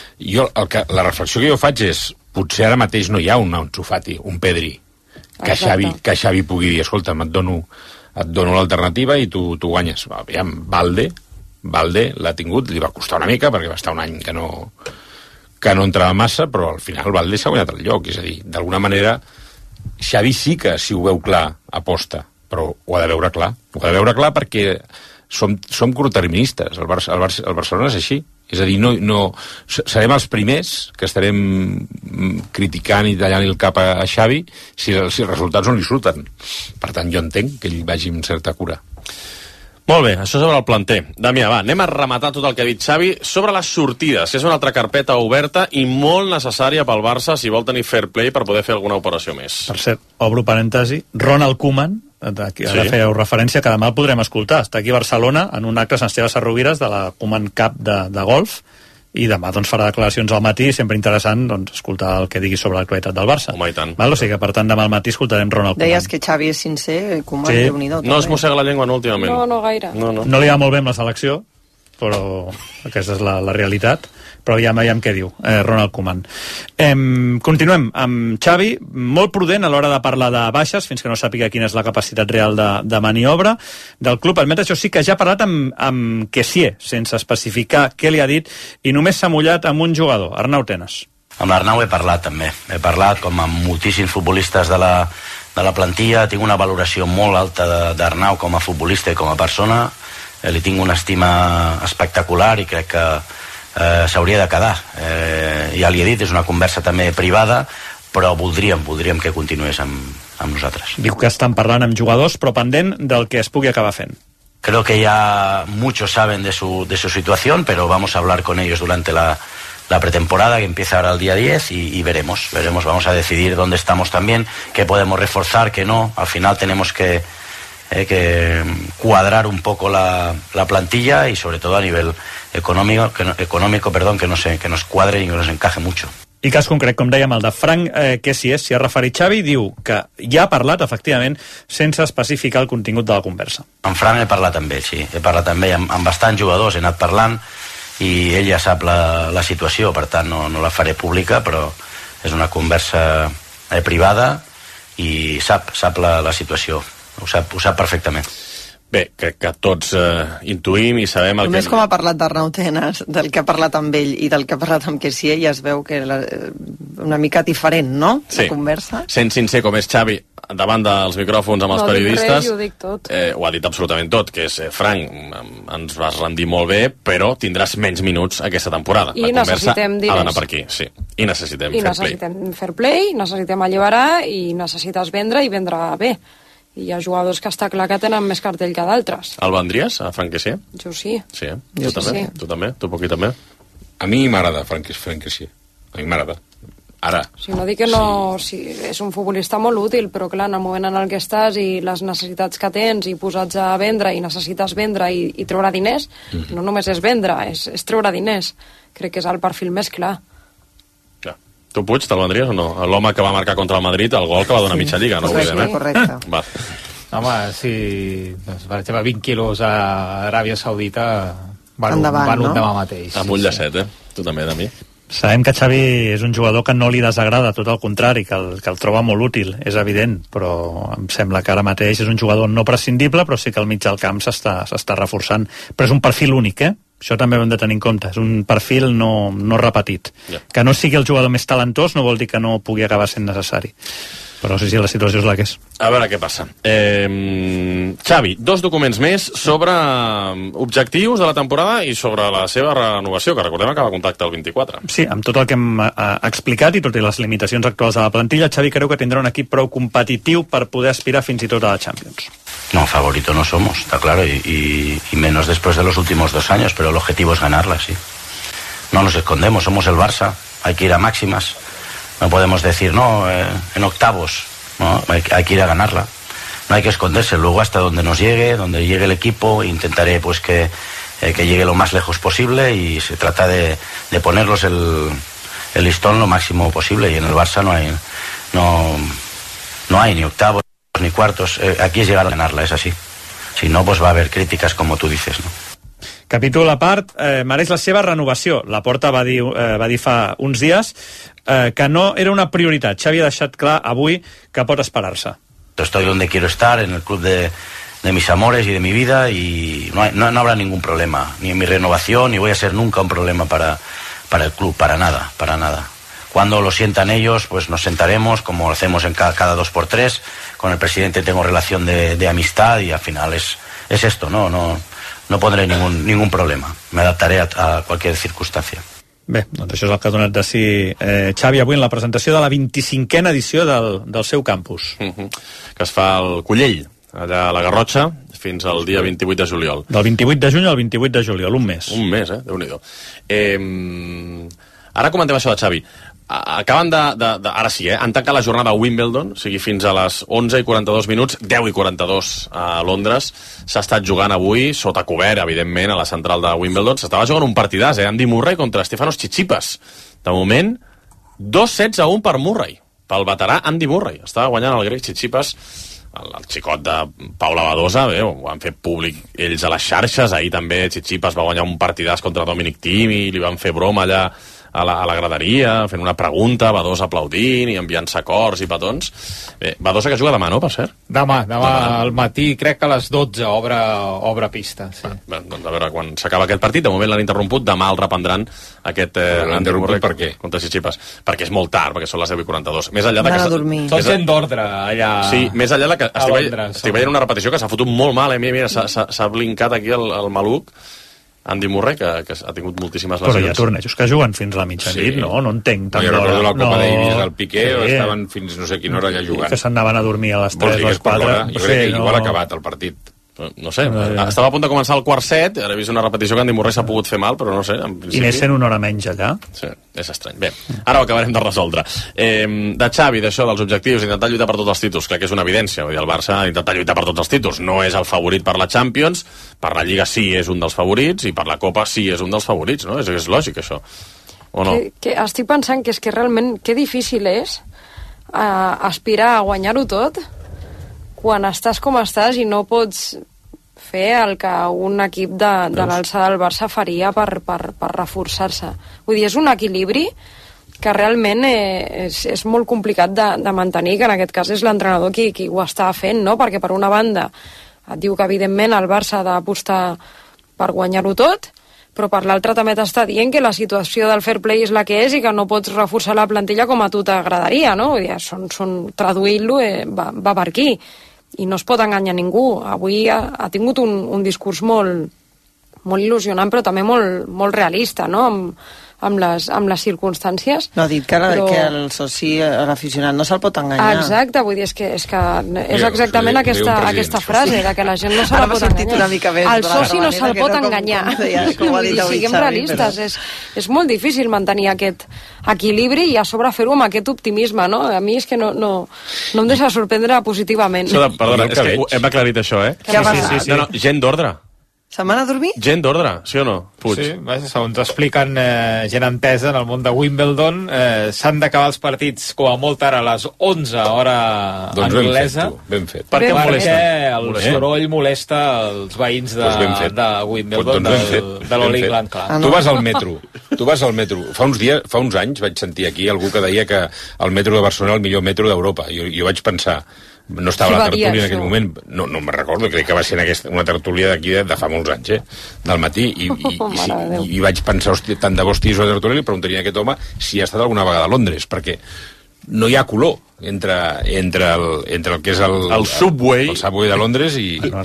La reflexió que jo faig és, potser ara mateix no hi ha un Ansu Fati, un Pedri, que Xavi pugui dir, escolta'm, et dono l'alternativa i tu guanyes. Aviam, Valde l'ha tingut, li va costar una mica perquè va estar un any que no entrava massa, però al final Valde s'ha guanyat el lloc. És a dir, d'alguna manera Xavi sí que, si ho veu clar, aposta, però ho ha de veure clar. Ho ha de veure clar perquè som curtterministes. El Barcelona és així. És a dir, serem els primers que estarem criticant i tallant el cap a Xavi si els resultats no li surten. Per tant, jo entenc que ell vagi amb certa cura. Molt bé, això sobre el planter. Damià, va, anem a rematar tot el que ha dit Xavi sobre les sortides, que és una altra carpeta oberta i molt necessària pel Barça si vol tenir fair play per poder fer alguna operació més. Per cert, obro parèntesi, Ronald Koeman, ara fèieu referència, que demà el podrem escoltar. Està aquí a Barcelona en un acte a Sant Esteve Sarrovires de la Koeman Cup de golf, i demà farà declaracions al matí, sempre interessant escoltar el que digui sobre l'actualitat del Barça. Home, i tant. O sigui que, per tant, demà al matí escoltarem Ronald Koeman. Deies que Xavi és sincer, Koeman, sí. Déu-n'hi-do. No es mossega la llengua, no, últimament. No gaire. No li va molt bé amb la selecció, però aquesta és la realitat. Però ja veiem què diu Ronald Koeman. Continuem amb Xavi, molt prudent a l'hora de parlar de baixes, fins que no sàpiga quina és la capacitat real de maniobra del club. Almenys això sí que ja ha parlat amb Kessié, sense especificar què li ha dit, i només s'ha mullat amb un jugador, Arnau Tenas. Amb l'Arnau he parlat també. He parlat com amb moltíssims futbolistes de la plantilla. Tinc una valoració molt alta d'Arnau com a futbolista i com a persona. Li tinc una estima espectacular i crec que s'hauria de quedar. Ja li he dit, és una conversa també privada, però voldríem que continués amb nosaltres. Diu que estan parlant amb jugadors, però pendent del que es pugui acabar fent. Creo que ya muchos saben de su situación, pero vamos a hablar con ellos durante la pretemporada, que empieza ahora el día 10, y veremos, vamos a decidir dónde estamos también, qué podemos reforzar, qué no. Al final tenemos que cuadrar un poco la plantilla, y sobre todo a nivel económico, que nos cuadre y que nos encaje mucho. I cas concret, com dèiem, el de Frank Kessies, s'hi ha referit Xavi, diu que ja ha parlat, efectivament, sense especificar el contingut de la conversa. Amb Frank he parlat amb ell, sí. He parlat amb ell, amb bastants jugadors he anat parlant, i ell ja sap la situació, per tant no la faré pública, però és una conversa privada i sap la situació, ho sap perfectament. Bé, crec que tots intuïm i sabem el només com ha parlat d'Arnau Tenas, del que ha parlat amb ell i del que ha parlat amb Kessié, ja es veu que una mica diferent, no? Sí. La conversa. Sent sincer com és Xavi davant dels micròfons amb els periodistes, ho dic tot. Ho ha dit absolutament tot, que és Frank, ens vas rendir molt bé, però tindràs menys minuts aquesta temporada. I la conversa necessitem diners. ha d'anar per aquí, sí. I necessitem fair play, necessitem alliberar i necessites vendre i vendre bé. I hi ha jugadors que està clar que tenen més cartell que d'altres. El vendries, a Frank Kessié? Jo sí. Sí, Jo tu també? sí. Tu també? Tu poc i també? A mi m'agrada Frank Kessié. A mi m'agrada. Ara. Si no dic que no... Sí, és un futbolista molt útil, però clar, en el moment en el que estàs i les necessitats que tens i posats a vendre i necessites vendre i treure diners, no només és vendre, és treure diners. Crec que és el perfil més clar. Tu, Puig, te'l vendries o no? L'home que va marcar contra el Madrid, el gol que va donar mitja lliga, no ho oblidem, Correcte. Va. Home, si per exemple 20 quilos a Aràbia Saudita van Endavant, un demà mateix. Amb un llacet, Tu també, de mi. Sabem que Xavi és un jugador que no li desagrada, tot el contrari, que el troba molt útil, és evident, però em sembla que ara mateix és un jugador no prescindible, però sí que al mig del camp s'està reforçant. Però és un perfil únic, Això també ho hem de tenir en compte. És un perfil no repetit. Que no sigui el jugador més talentós no vol dir que no pugui acabar sent necessari. Però sí, la situació és la que és. A veure què passa. Xavi, 2 documents més sobre objectius de la temporada i sobre la seva renovació, que recordem que va contactar el 24. Sí, amb tot el que hem explicat i tot i les limitacions actuals de la plantilla, Xavi creu que tindrà un equip prou competitiu per poder aspirar fins i tot a la Champions. No, favorito no somos, está claro, y menos después de los últimos 2 años, pero el objetivo es ganarla, sí. No nos escondemos, somos el Barça, hay que ir a máximas. No podemos decir, no, en octavos, no, hay que ir a ganarla. No hay que esconderse, luego hasta donde nos llegue, donde llegue el equipo, intentaré pues que llegue lo más lejos posible y se trata de ponerlos el listón lo máximo posible, y en el Barça no hay ni octavos ni cuartos, aquí es llegar a ganarla, es así. Si no, pues va a haber críticas como tú dices, ¿no? Capítol a part, mereix la seva renovació. Laporta va dir fa uns dies que no era una prioritat. Xavi ha deixat clar avui que pot esperar-se. Estoy donde quiero estar, en el club de mis amores y de mi vida, y no habrá ningún problema, ni en mi renovación, ni voy a ser nunca un problema para el club, para nada. Cuando lo sientan ellos, pues nos sentaremos, como lo hacemos en cada 2x3. Con el presidente tengo relación de amistad y al final es esto, no pondré ningún problema. Me adaptaré a cualquier circunstancia. Bé, doncs això és el que ha donat de si Xavi avui en la presentació de la 25a edició del seu campus. Que es fa al Collell, allà a la Garrotxa, fins al dia 28 de juliol. Del 28 de juny al 28 de juliol, un mes. Un mes, Déu-n'hi-do. Ara comentem això de Xavi. Acaben ara sí, han tancat la jornada a Wimbledon, o sigui, fins a les 11:42 minuts, 10:42 a Londres. S'ha estat jugant avui, sota cobert, evidentment, a la central de Wimbledon. S'estava jugant un partidàs, Andy Murray contra Stefanos Tsitsipas. De moment, 2-16-1 per Murray, pel veterà Andy Murray. Estava guanyant el grec Tsitsipas, el xicot de Paula Badosa, ho han fet públic ells a les xarxes. Ahir també Tsitsipas va guanyar un partidàs contra Dominic Thiem i li van fer broma allà a la graderia, fent una pregunta, Badosa aplaudint i enviant-se cors i petons. Bé, Badosa que juga demà, no, per cert? Demà al matí, crec que a les 12 obre pista. Sí. Bé, doncs a veure quan s'acaba aquest partit. De moment l'han interromput, demà el reprendran aquest Andy Murray contra Tsitsipas. Perquè és molt tard, perquè són les 10:42. Més enllà de que... Tot gent d'ordre allà. Sí, més enllà de que estic veient una repetició que s'ha fotut molt mal, mira, s'ha blincat aquí el maluc Andy Murray, que ha tingut moltíssimes lesions. Però hi ha tornejos que juguen fins a la mitjanit, no entenc tant d'hora. Jo recordo la Copa Davis del Piqué, sí. Estaven fins no sé quina hora allà jugant. Que s'anaven a dormir a les 3 o les 4. Jo crec que igual ha acabat el partit. No sé, estava a punt de començar el quart set, ara he vist una repetició que Andy Murray s'ha pogut fer mal, però no sé, en principi... I més sent una hora menys allà. Sí, és estrany. Bé, ara ho acabarem de resoldre. De Xavi, d'això, dels objectius, intentar lluitar per tots els títols, crec que és una evidència. Vull dir, el Barça ha intentat lluitar per tots els títols. No és el favorit per la Champions, per la Lliga sí és un dels favorits, i per la Copa sí és un dels favorits, no? És lògic, això. o no? Que estic pensant que és que realment que difícil és aspirar a guanyar-ho tot quan estàs com estàs i no pots fer el que un equip de l'alçada del Barça faria per reforçar-se. Vull dir, és un equilibri que realment és molt complicat de mantenir, que en aquest cas és l'entrenador qui ho està fent, no? Perquè per una banda et diu que evidentment el Barça ha d'apostar per guanyar-ho tot, però per l'altra també t'està dient que la situació del fair play és la que és i que no pots reforçar la plantilla com a tu t'agradaria, no? Vull dir, traduint-lo va per aquí i no es pot enganyar ningú. Avui ha tingut un discurs molt il·lusionant però també molt realista, no? Amb les circumstàncies. No, ha dit que el soci, l'aficionat, no se'l pot enganyar. Exacte, vull dir, és exactament aquesta frase, de que la gent no se la pot enganyar. El soci no se'l pot enganyar. Siguem realistes, és molt difícil mantenir aquest equilibri i a sobre fer-ho amb aquest optimisme, no? A mi és que no em deixa sorprendre positivament. Perdona, és que hem aclarit això, eh? Què ha passat? No, gent d'ordre. Se'n van a dormir? Gent d'ordre, sí o no? Puig. Sí, segons expliquen gent entesa en el món de Wimbledon, s'han d'acabar els partits com a molt tard a les 11 hora anglesa. Ben fet. Perquè el soroll molesta els veïns de Wimbledon, de l'All England Club. Tu vas al metro. Fa uns anys vaig sentir aquí algú que deia que el metro de Barcelona era el millor metro d'Europa. Jo vaig pensar, no estava la tertúlia en aquell moment, no me'n recordo, crec que va ser una tertúlia d'aquí de fa molts anys, del matí, i vaig pensar, hòstia, tant de bo estigués una tertúlia, li preguntaria a aquest home si ha estat alguna vegada a Londres, perquè no hi ha color entre el que és el subway de Londres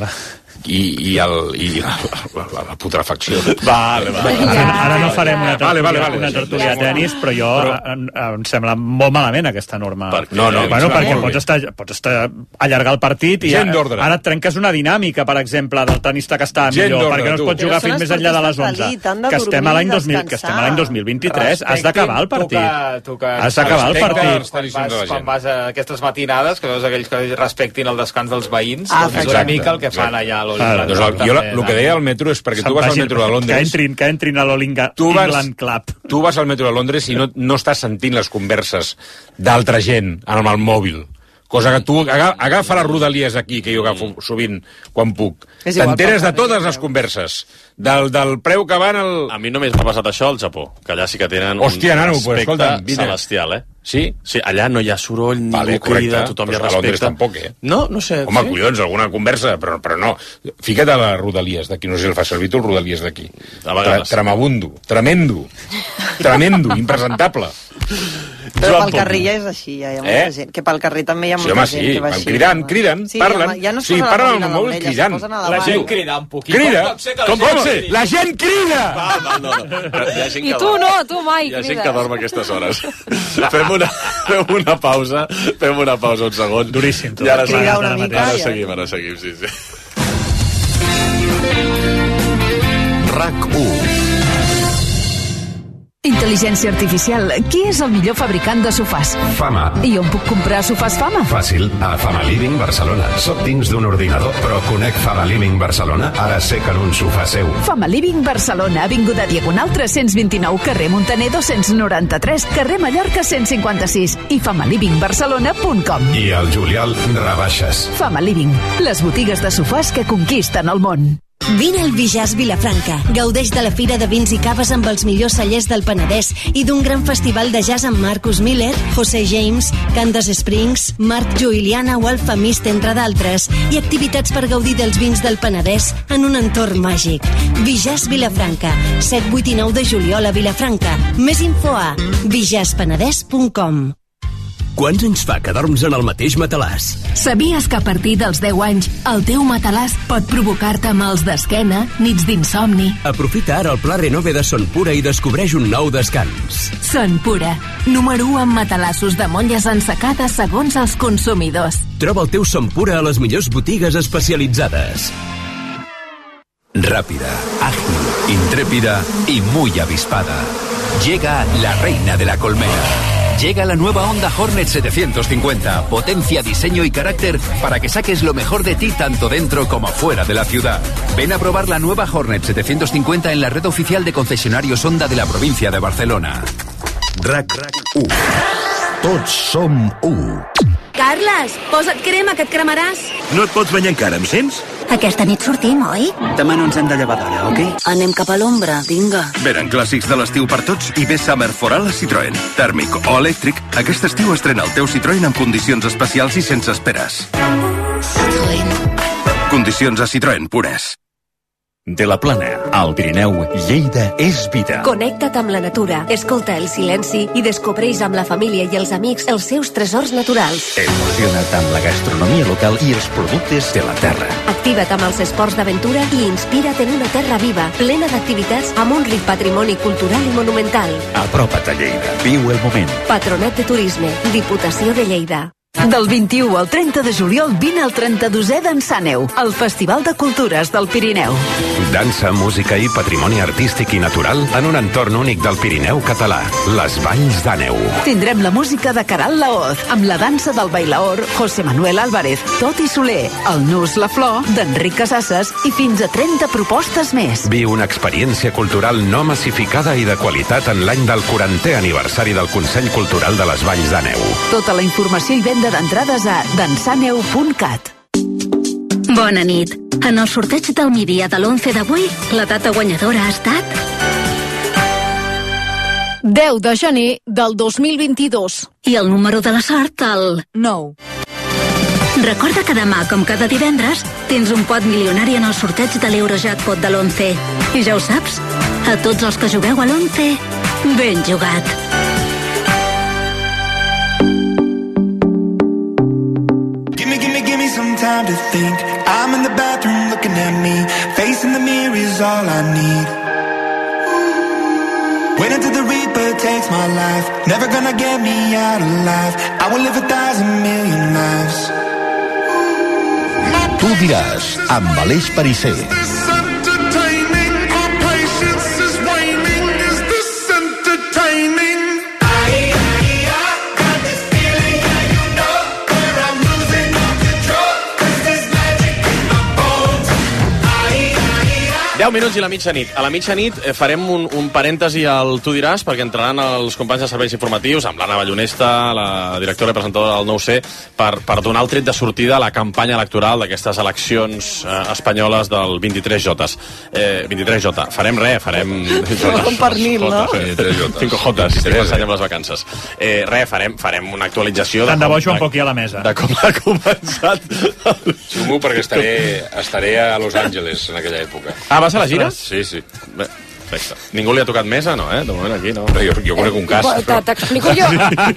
i la putrefacció. Vale. Ara no farem una tertúlia de tenis, però em sembla molt malament aquesta norma. Perquè pots estar allargar el partit i ara et trenques una dinàmica, per exemple, del tenista que està millor, perquè no es pot jugar fins més enllà de les 11. Que estem a l'any 2023, has d'acabar el partit. Has d'acabar el partit. Quan vas a aquestes matinades, que veus aquells que respectin el descans dels veïns, és una mica el que fan allà a jo el que deia al metro és perquè tu vas al metro de Londres... Que entrin a l'All England Club. Tu vas al metro de Londres i no estàs sentint les converses d'altra gent amb el mòbil. Cosa que tu agafa les rodalies aquí, que jo agafo sovint quan puc. T'enteres de totes les converses. Del preu que van al... A mi només m'ha passat això al Japó, que allà sí que tenen un respecte celestial, eh? Sí? Sí, allà no hi ha soroll, ningú crida, tothom hi respecta. A Londres tampoc, eh? No sé. Home, collons, alguna conversa, però no. Fica't a les rodalies d'aquí, no sé si el fa servir tu, les rodalies d'aquí. Tremabundo, tremendo, impresentable. Però pel carrer ja és així, ja hi ha molta gent. Que pel carrer també hi ha molta gent que va així. Criden, parlen. Sí, parlen al mòbil cridant. La gent crida un poquit. Crida? Com pot ser? La gent crida! I tu no, tu mai crides. Hi ha gent que dorm a aquestes hores. Fem una pausa, un segon. Duríssim. I ara seguim, sí. RAC1. Intel·ligència artificial. Qui és el millor fabricant de sofàs? Fama. I on puc comprar sofàs Fama? Fàcil, a Fama Living Barcelona. Soc dins d'un ordinador, però conec Fama Living Barcelona. Ara sé que en un sofà seu. Fama Living Barcelona, avinguda Diagonal 329, carrer Montaner 293, carrer Mallorca 156 i famalivingbarcelona.com. I al juliol, rebaixes. Fama Living, les botigues de sofàs que conquisten el món. Vine al Bijaz Vilafranca. Gaudeix de la Fira de Vins i Caves amb els millors cellers del Penedès i d'un gran festival de jazz amb Marcus Miller, José James, Candace Springs, Marc Juiliana o Alfa Mist, entre d'altres, i activitats per gaudir dels vins del Penedès en un entorn màgic. Bijaz Vilafranca, 7, 8 i 9 de juliol a Vilafranca. Més info a bijazpenedès.com. Quants anys fa que dorms en el mateix matalàs? Sabies que a partir dels 10 anys el teu matalàs pot provocar-te mals d'esquena, nits d'insomni? Aprofita ara el Pla Renove de Son Pura i descobreix un nou descans. Son Pura, número 1 en matalassos de molles ensecades segons els consumidors. Troba el teu Son Pura a les millors botigues especialitzades. Rápida, ágil, intrépida y muy avispada. Llega la reina de la colmena. Llega la nueva Honda Hornet 750. Potencia, diseño y carácter para que saques lo mejor de ti tanto dentro como fuera de la ciudad. Ven a probar la nueva Hornet 750 en la red oficial de concesionarios Honda de la provincia de Barcelona. RAC1. Tots som u. Carles, posa't crema, que et cremaràs. No et pots banyar encara, em sents? Aquesta nit sortim, oi? Demà no ens hem de llevar d'hora, ok? Anem cap a l'ombra, vinga. Venen clàssics de l'estiu per tots i ve Summer for All a Citroën. Tèrmic o elèctric, aquest estiu estrena el teu Citroën amb condicions especials i sense esperes. Citroën. Condicions a Citroën pures. De la Plana, al Pirineu, Lleida és vida. Connecta't amb la natura, escolta el silenci i descobreix amb la família i els amics els seus tresors naturals. Emociona't amb la gastronomia local i els productes de la terra. Activa't amb els esports d'aventura i inspira't en una terra viva, plena d'activitats amb un ric patrimoni cultural i monumental. Apropa't a Lleida. Viu el moment. Patronat de Turisme, Diputació de Lleida. Del 21 al 30 de juliol vine al 32è d'Ensàneu, el Festival de Cultures del Pirineu. Dansa, música i patrimoni artístic i natural en un entorn únic del Pirineu català, les Valls d'Àneu. Tindrem la música de Caral Laoz, amb la dansa del bailaor José Manuel Álvarez, Toti Soler, el Nus La Flor, d'Enric Casasses i fins a 30 propostes més. Viu una experiència cultural no massificada i de qualitat en l'any del 40è aniversari del Consell Cultural de les Valls d'Àneu. Tota la informació i venda d'entrades a dansaneu.cat. Bona nit. En el sorteig del migdia de l'11 d'avui, la data guanyadora ha estat... 10 de gener del 2022. I el número de la sort, el... 9. Recorda que demà, com cada divendres, tens un pot milionari en el sorteig de l'Eurojackpot de l'11. I ja ho saps, a tots els que jugueu a l'11, ben jugat. Give me some time to think. I'm in the bathroom looking at me. Facing the mirror is all I need. Wait until the Reaper takes my life. Never gonna get me out alive. I will live 1,000,000,000 lives. Tu diràs, amb Aleix Perisser. Deu minuts i la mitjanit. A la mitjanit farem un parèntesi al Tu diràs, perquè entraran els companys de serveis informatius, amb l'Anna Ballonesta, la directora i presentadora del 9C, per donar el tret de sortida a la campanya electoral d'aquestes eleccions espanyoles del 23J. 23J. Farem res, farem... Un pernil, no? 5J, si estic pensant en les vacances. Farem una actualització... Tant de bo Joan Poquí a la mesa. De com ha començat... Sumo perquè estaré a Los Angeles en aquella època. Ah, vas a la gira? Sí, sí. Bé, perfecte. Ningú li ha tocat mesa, no, De moment aquí, no. Jo conec un cas. T'explico jo...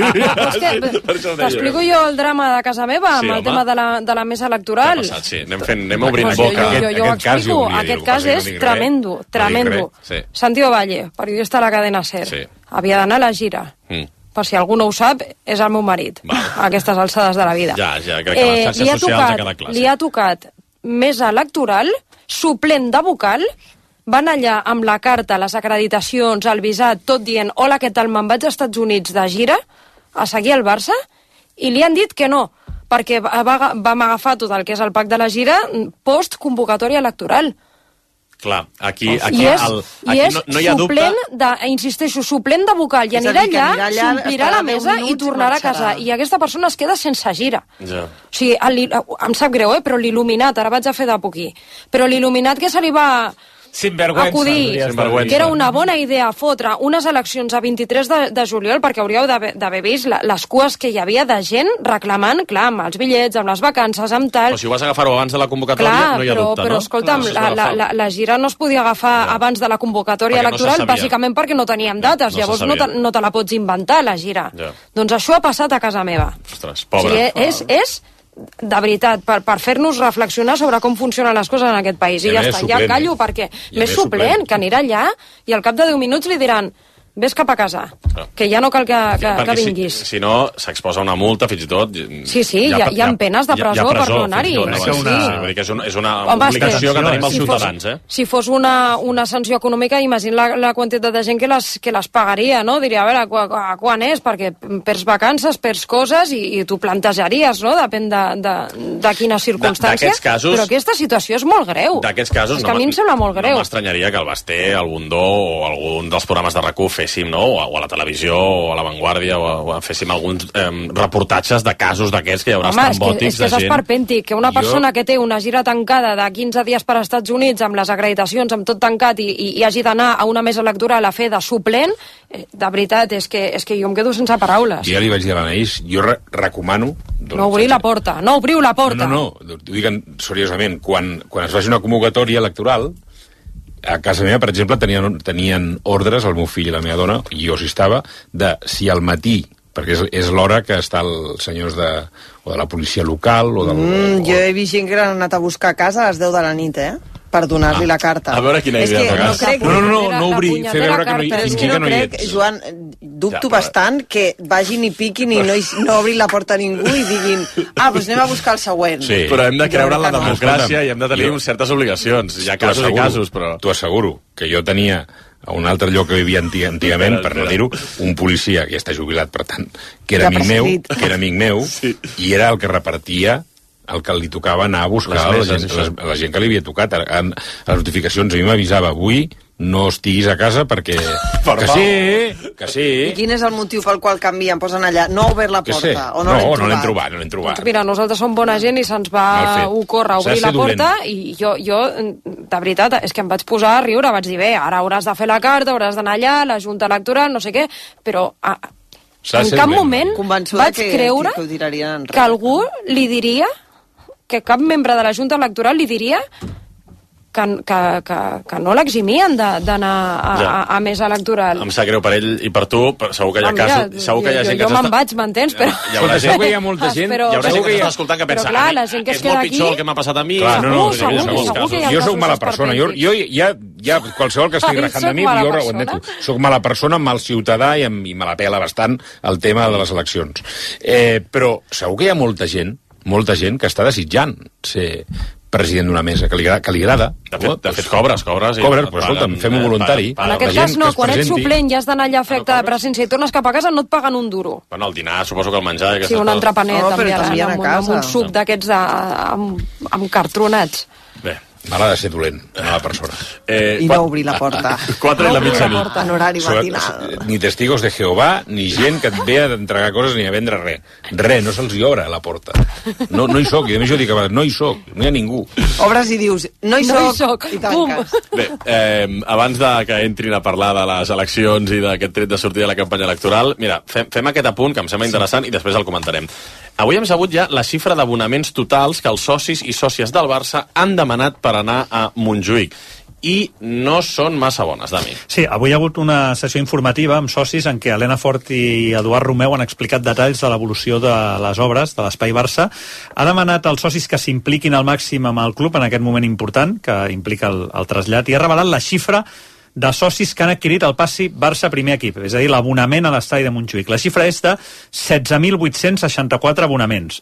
T'explico jo el drama de casa meva amb el tema de la mesa electoral. Què ha passat? Sí, anem obrint boca. Jo ho explico. Aquest cas és tremendo. Santiago Valle, periodista de la cadena SER, havia d'anar a la gira. Per si algú no ho sap, és el meu marit, a aquestes alçades de la vida. Ja, crec que les xarxes socials ha quedat clar. Li ha tocat mesa electoral, suplent de vocal, van allà amb la carta, les acreditacions, el visat, tot dient hola, què tal, me'n vaig als Estats Units de gira a seguir el Barça, i li han dit que no, perquè vam agafar tot el que és el pack de la gira post-convocatòria electoral. Clar, aquí no hi ha dubte. Insisteixo, suplent de vocal, i anirà allà, s'omplirà la mesa i tornarà a casa. I aquesta persona es queda sense gira. O sigui, em sap greu, però l'il·luminat, ara vaig a fer de poquí, però l'il·luminat que se li va acudir, que era una bona idea fotre unes eleccions a 23 de juliol, perquè hauríeu d'haver vist les cues que hi havia de gent reclamant, clar, amb els bitllets, amb les vacances, amb tal... Però si ho vas agafar-ho abans de la convocatòria, no hi ha dubte, no? Però escolta'm, la gira no es podia agafar abans de la convocatòria electoral, bàsicament perquè no teníem dates, llavors no te la pots inventar, la gira. Doncs això ha passat a casa meva. Ostres, pobre. És de veritat, per fer-nos reflexionar sobre com funcionen les coses en aquest país. I ja està, ja callo, perquè més suplent, que anirà allà i al cap de 10 minuts li diran vés cap a casa, que ja no cal que vinguis. Si no, s'exposa una multa, fins i tot... Sí, hi ha penes de presó per no anar-hi. És una obligació que tenim els ciutadans. Si fos una sanció econòmica, imagina la quantitat de gent que les pagaria, no? Diria, a veure, quan és? Perquè perds vacances, perds coses i tu plantejaries, no? Depèn de quina circumstància. Però aquesta situació és molt greu. D'aquests casos, a mi em sembla molt greu. No m'estranyaria que el Basté, el Bundó o algun dels programes de RAC1 féssim, no? O a la televisió, o a La Vanguardia, o féssim alguns reportatges de casos d'aquests que hi haurà estrambòtics de gent. És esperpèntic, que una persona que té una gira tancada de 15 dies per als Estats Units, amb les acreditacions, amb tot tancat, i hagi d'anar a una mesa electoral a fer de suplent, de veritat, és que jo em quedo sense paraules. Ja li vaig dir a l'Anaïs, jo recomano... No obriu la porta, no obriu la porta. No, t'ho dic seriosament, quan es faci una convocatòria electoral, a casa meva, per exemple, tenien ordres, el meu fill i la meva dona, i jo si estava, de si al matí, perquè és l'hora que està els senyors de la policia local o del... Jo he vist gent que han anat a buscar a casa a les 10 de la nit, per donar-li la carta. A veure quina idea de gas. No obrir, fer veure que no hi ets. No crec, Joan, dubto bastant que vagin i piquin i no obrin la porta a ningú i diguin, doncs anem a buscar el següent. Sí. Però hem de creure en la democràcia i hem de tenir certes obligacions. Hi ha casos i casos, però... T'ho asseguro, que jo tenia a un altre lloc que vivia antigament, per no dir-ho, un policia, que ja està jubilat, per tant, que era amic meu, i era el que repartia el que li tocava anar a buscar la gent que li havia tocat. A les notificacions a mi m'avisava, avui no estiguis a casa perquè... Que sí. I quin és el motiu pel qual canvien? Posen allà, no ha obert la porta, o no l'hem trobat? No l'hem trobat. Mira, nosaltres som bona gent i se'ns va ocórrer obrir la porta i jo, de veritat, és que em vaig posar a riure, vaig dir, bé, ara hauràs de fer la carta, hauràs d'anar allà, la junta electoral, no sé què, però... En cap moment vaig creure que algú li diria, que cap membre de la Junta Electoral li diria que no l'eximien d'anar a mesa electoral. Em sap greu per ell i per tu, segur que hi ha casos... Jo me'n vaig, m'entens? Segur que hi ha molta gent... Hi haurà gent que està escoltant que pensa, és molt pitjor el que m'ha passat a mi. Segur que hi ha jo soc mala persona. Jo ja qualsevol que estigui rajant de mi, jo ho admeto. Soc mala persona, mal ciutadà i me la pela bastant el tema de les eleccions. Però segur que hi ha molta gent que està desitjant ser president d'una mesa, que li agrada. De fet, cobres. Cobres, però escolta'm, fem-ho voluntari. En aquest cas no, quan ets suplent i has d'anar allà a fer acte de presència i tornes cap a casa, no et paguen un duro. Bueno, el dinar, suposo que el menjar... Sí, un entrepanet amb un suc d'aquests amb cartronats. Bé, mal ha de ser dolent, mala persona. I no obrir la porta. 4 i la mitjanit. En horari matinal. Ni testigos de Jehovà, ni gent que et ve a entregar coses ni a vendre res. Res, no se'ls hi obre la porta. No hi soc, i a més jo dic a vegades, no hi soc, no hi ha ningú. Obres i dius, no hi soc, i tanques. Bé, abans que entrin a parlar de les eleccions i d'aquest tret de sortida de la campanya electoral, mira, fem aquest apunt, que em sembla interessant, i després el comentarem. Avui hem sabut ja la xifra d'abonaments totals que els socis i sòcies del Barça han demanat per anar a Montjuïc. I no són massa bones, Dami. Sí, avui hi ha hagut una sessió informativa amb socis en què Helena Fort i Eduard Romeu han explicat detalls de l'evolució de les obres de l'Espai Barça. Ha demanat als socis que s'impliquin al màxim amb el club en aquest moment important, que implica el trasllat, i ha revelat la xifra de socis que han adquirit el passi Barça primer equip, és a dir, l'abonament a l'estadi de Montjuïc. La xifra és de 16.864 abonaments.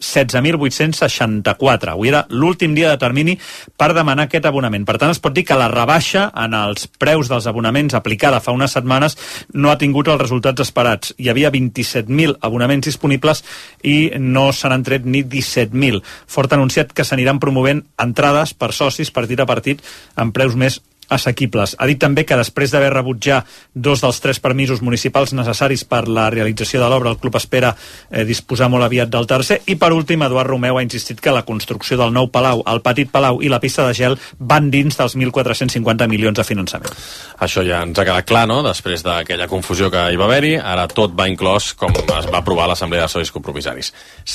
16.864. Avui era l'últim dia de termini per demanar aquest abonament. Per tant, es pot dir que la rebaixa en els preus dels abonaments aplicada fa unes setmanes no ha tingut els resultats esperats. Hi havia 27.000 abonaments disponibles i no se n'han tret ni 17.000. Fort ha anunciat que s'aniran promovent entrades per socis partit a partit amb preus més assequibles. Ha dit també que després d'haver rebut ja 2 dels 3 permisos municipals necessaris per la realització de l'obra, el club espera disposar molt aviat del tercer. I per últim, Eduard Romeu ha insistit que la construcció del nou Palau, el petit Palau i la pista de gel van dins dels 1.450 milions de finançament. Això ja ens ha quedat clar, no?, després d'aquella confusió que hi va haver-hi. Ara tot va inclòs com es va aprovar a l'Assemblea de Socis Compromissaris.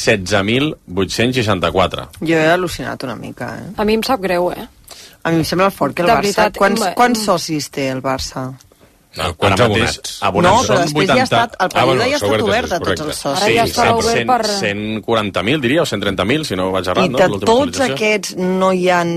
16.864. Jo he al·lucinat una mica, A mi em sap greu, A mi em sembla fort que el Barça... Quants socis té el Barça? Quants abonats? No, però després ja ha estat... El període ja ha estat obert a tots els socis. Ara ja està obert per... 140.000, diria, o 130.000, si no vaig errat, no? I de tots aquests no hi ha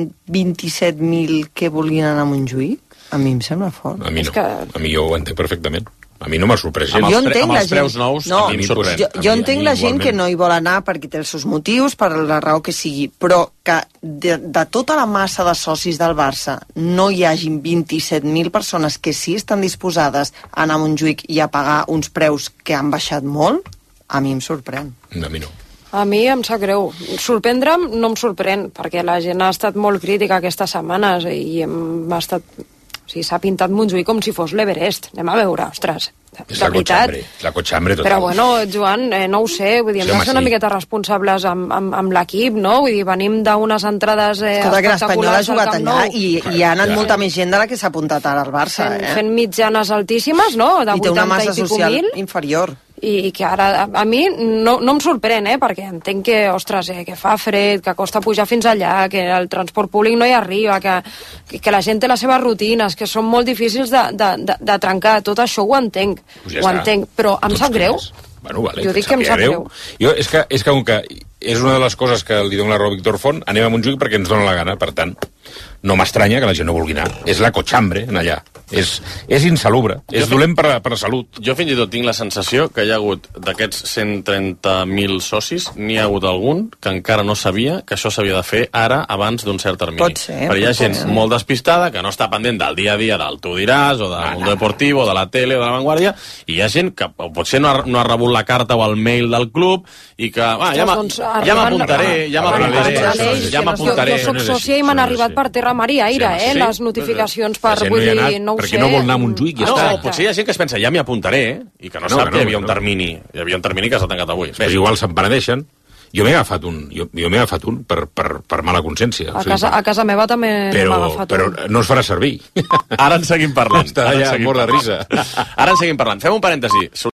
27.000 que vulguin anar a Montjuïc? A mi em sembla fort. A mi no. A mi jo ho entenc perfectament. A mi no m'ha sorprès. Jo entenc amb la els preus gent... nous, no, a mi em sorprèn. Jo entenc la gent que no hi vol anar perquè té els seus motius, per la raó que sigui, però que de tota la massa de socis del Barça no hi hagin 27.000 persones que sí estan disposades a anar a Montjuïc i a pagar uns preus que han baixat molt, a mi em sorprèn. A mi no. A mi em sap greu. Sorprendre'm no em sorprèn, perquè la gent ha estat molt crítica aquestes setmanes i m'ha estat... O sigui, s'ha pintat Montjuïc com si fos l'Everest. Anem a veure, ostres, de veritat. La cotxambre total. Però bueno, Joan, no ho sé, vull dir, hem de ser una miqueta responsables amb l'equip, no? Vull dir, venim d'unes entrades espectaculars. L'Espanyol ha jugat allà i ha anat molta més gent de la que s'ha apuntat ara al Barça. Fent mitjanes altíssimes, no? De 80 i pico mil. I té una massa social inferior. I que ara, a mi no em sorprèn, perquè entenc que, ostres, que fa fred, que costa pujar fins allà, que el transport públic no hi arriba, que la gent té les seves rutines, que són molt difícils de trencar. Tot això ho entenc, però em sap greu. Bueno, vale, jo dic que em sap greu. Jo, és que com que és una de les coses que li dona la raó a Víctor Font, anem a Montjuïc perquè ens dona la gana, per tant, no m'estranya que la gent no vulgui anar. És la cotxambre, en allà. És insalubre, és dolent per la salut. Jo fins i tot tinc la sensació que hi ha hagut d'aquests 130.000 socis, n'hi ha hagut algun que encara no sabia que això s'havia de fer ara abans d'un cert termini. Pot ser. Perquè hi ha gent molt despistada que no està pendent del dia a dia del Tu diràs, o del Mundo Deportivo, de la tele o de la Vanguardia, i hi ha gent que potser no ha rebut la carta o el mail del club i que, ja m'apuntaré. Jo soc sòcia i m'han arribat per terra, mar i aire, les notificacions per... Vull dir, no ho sé. Perquè no vol anar a Montjuïc i ja està. No, potser hi ha gent que es pensa, ja m'hi apuntaré, i que no sap que hi havia un termini. Hi havia un termini que s'ha tancat avui. Però igual se'n penedeixen. Jo m'he agafat un per mala consciència. A casa meva també m'ha agafat un. Però no es farà servir. Ara en seguim parlant. Està allà, mort de risa. Ara en seguim parlant. Fem un parèntesi.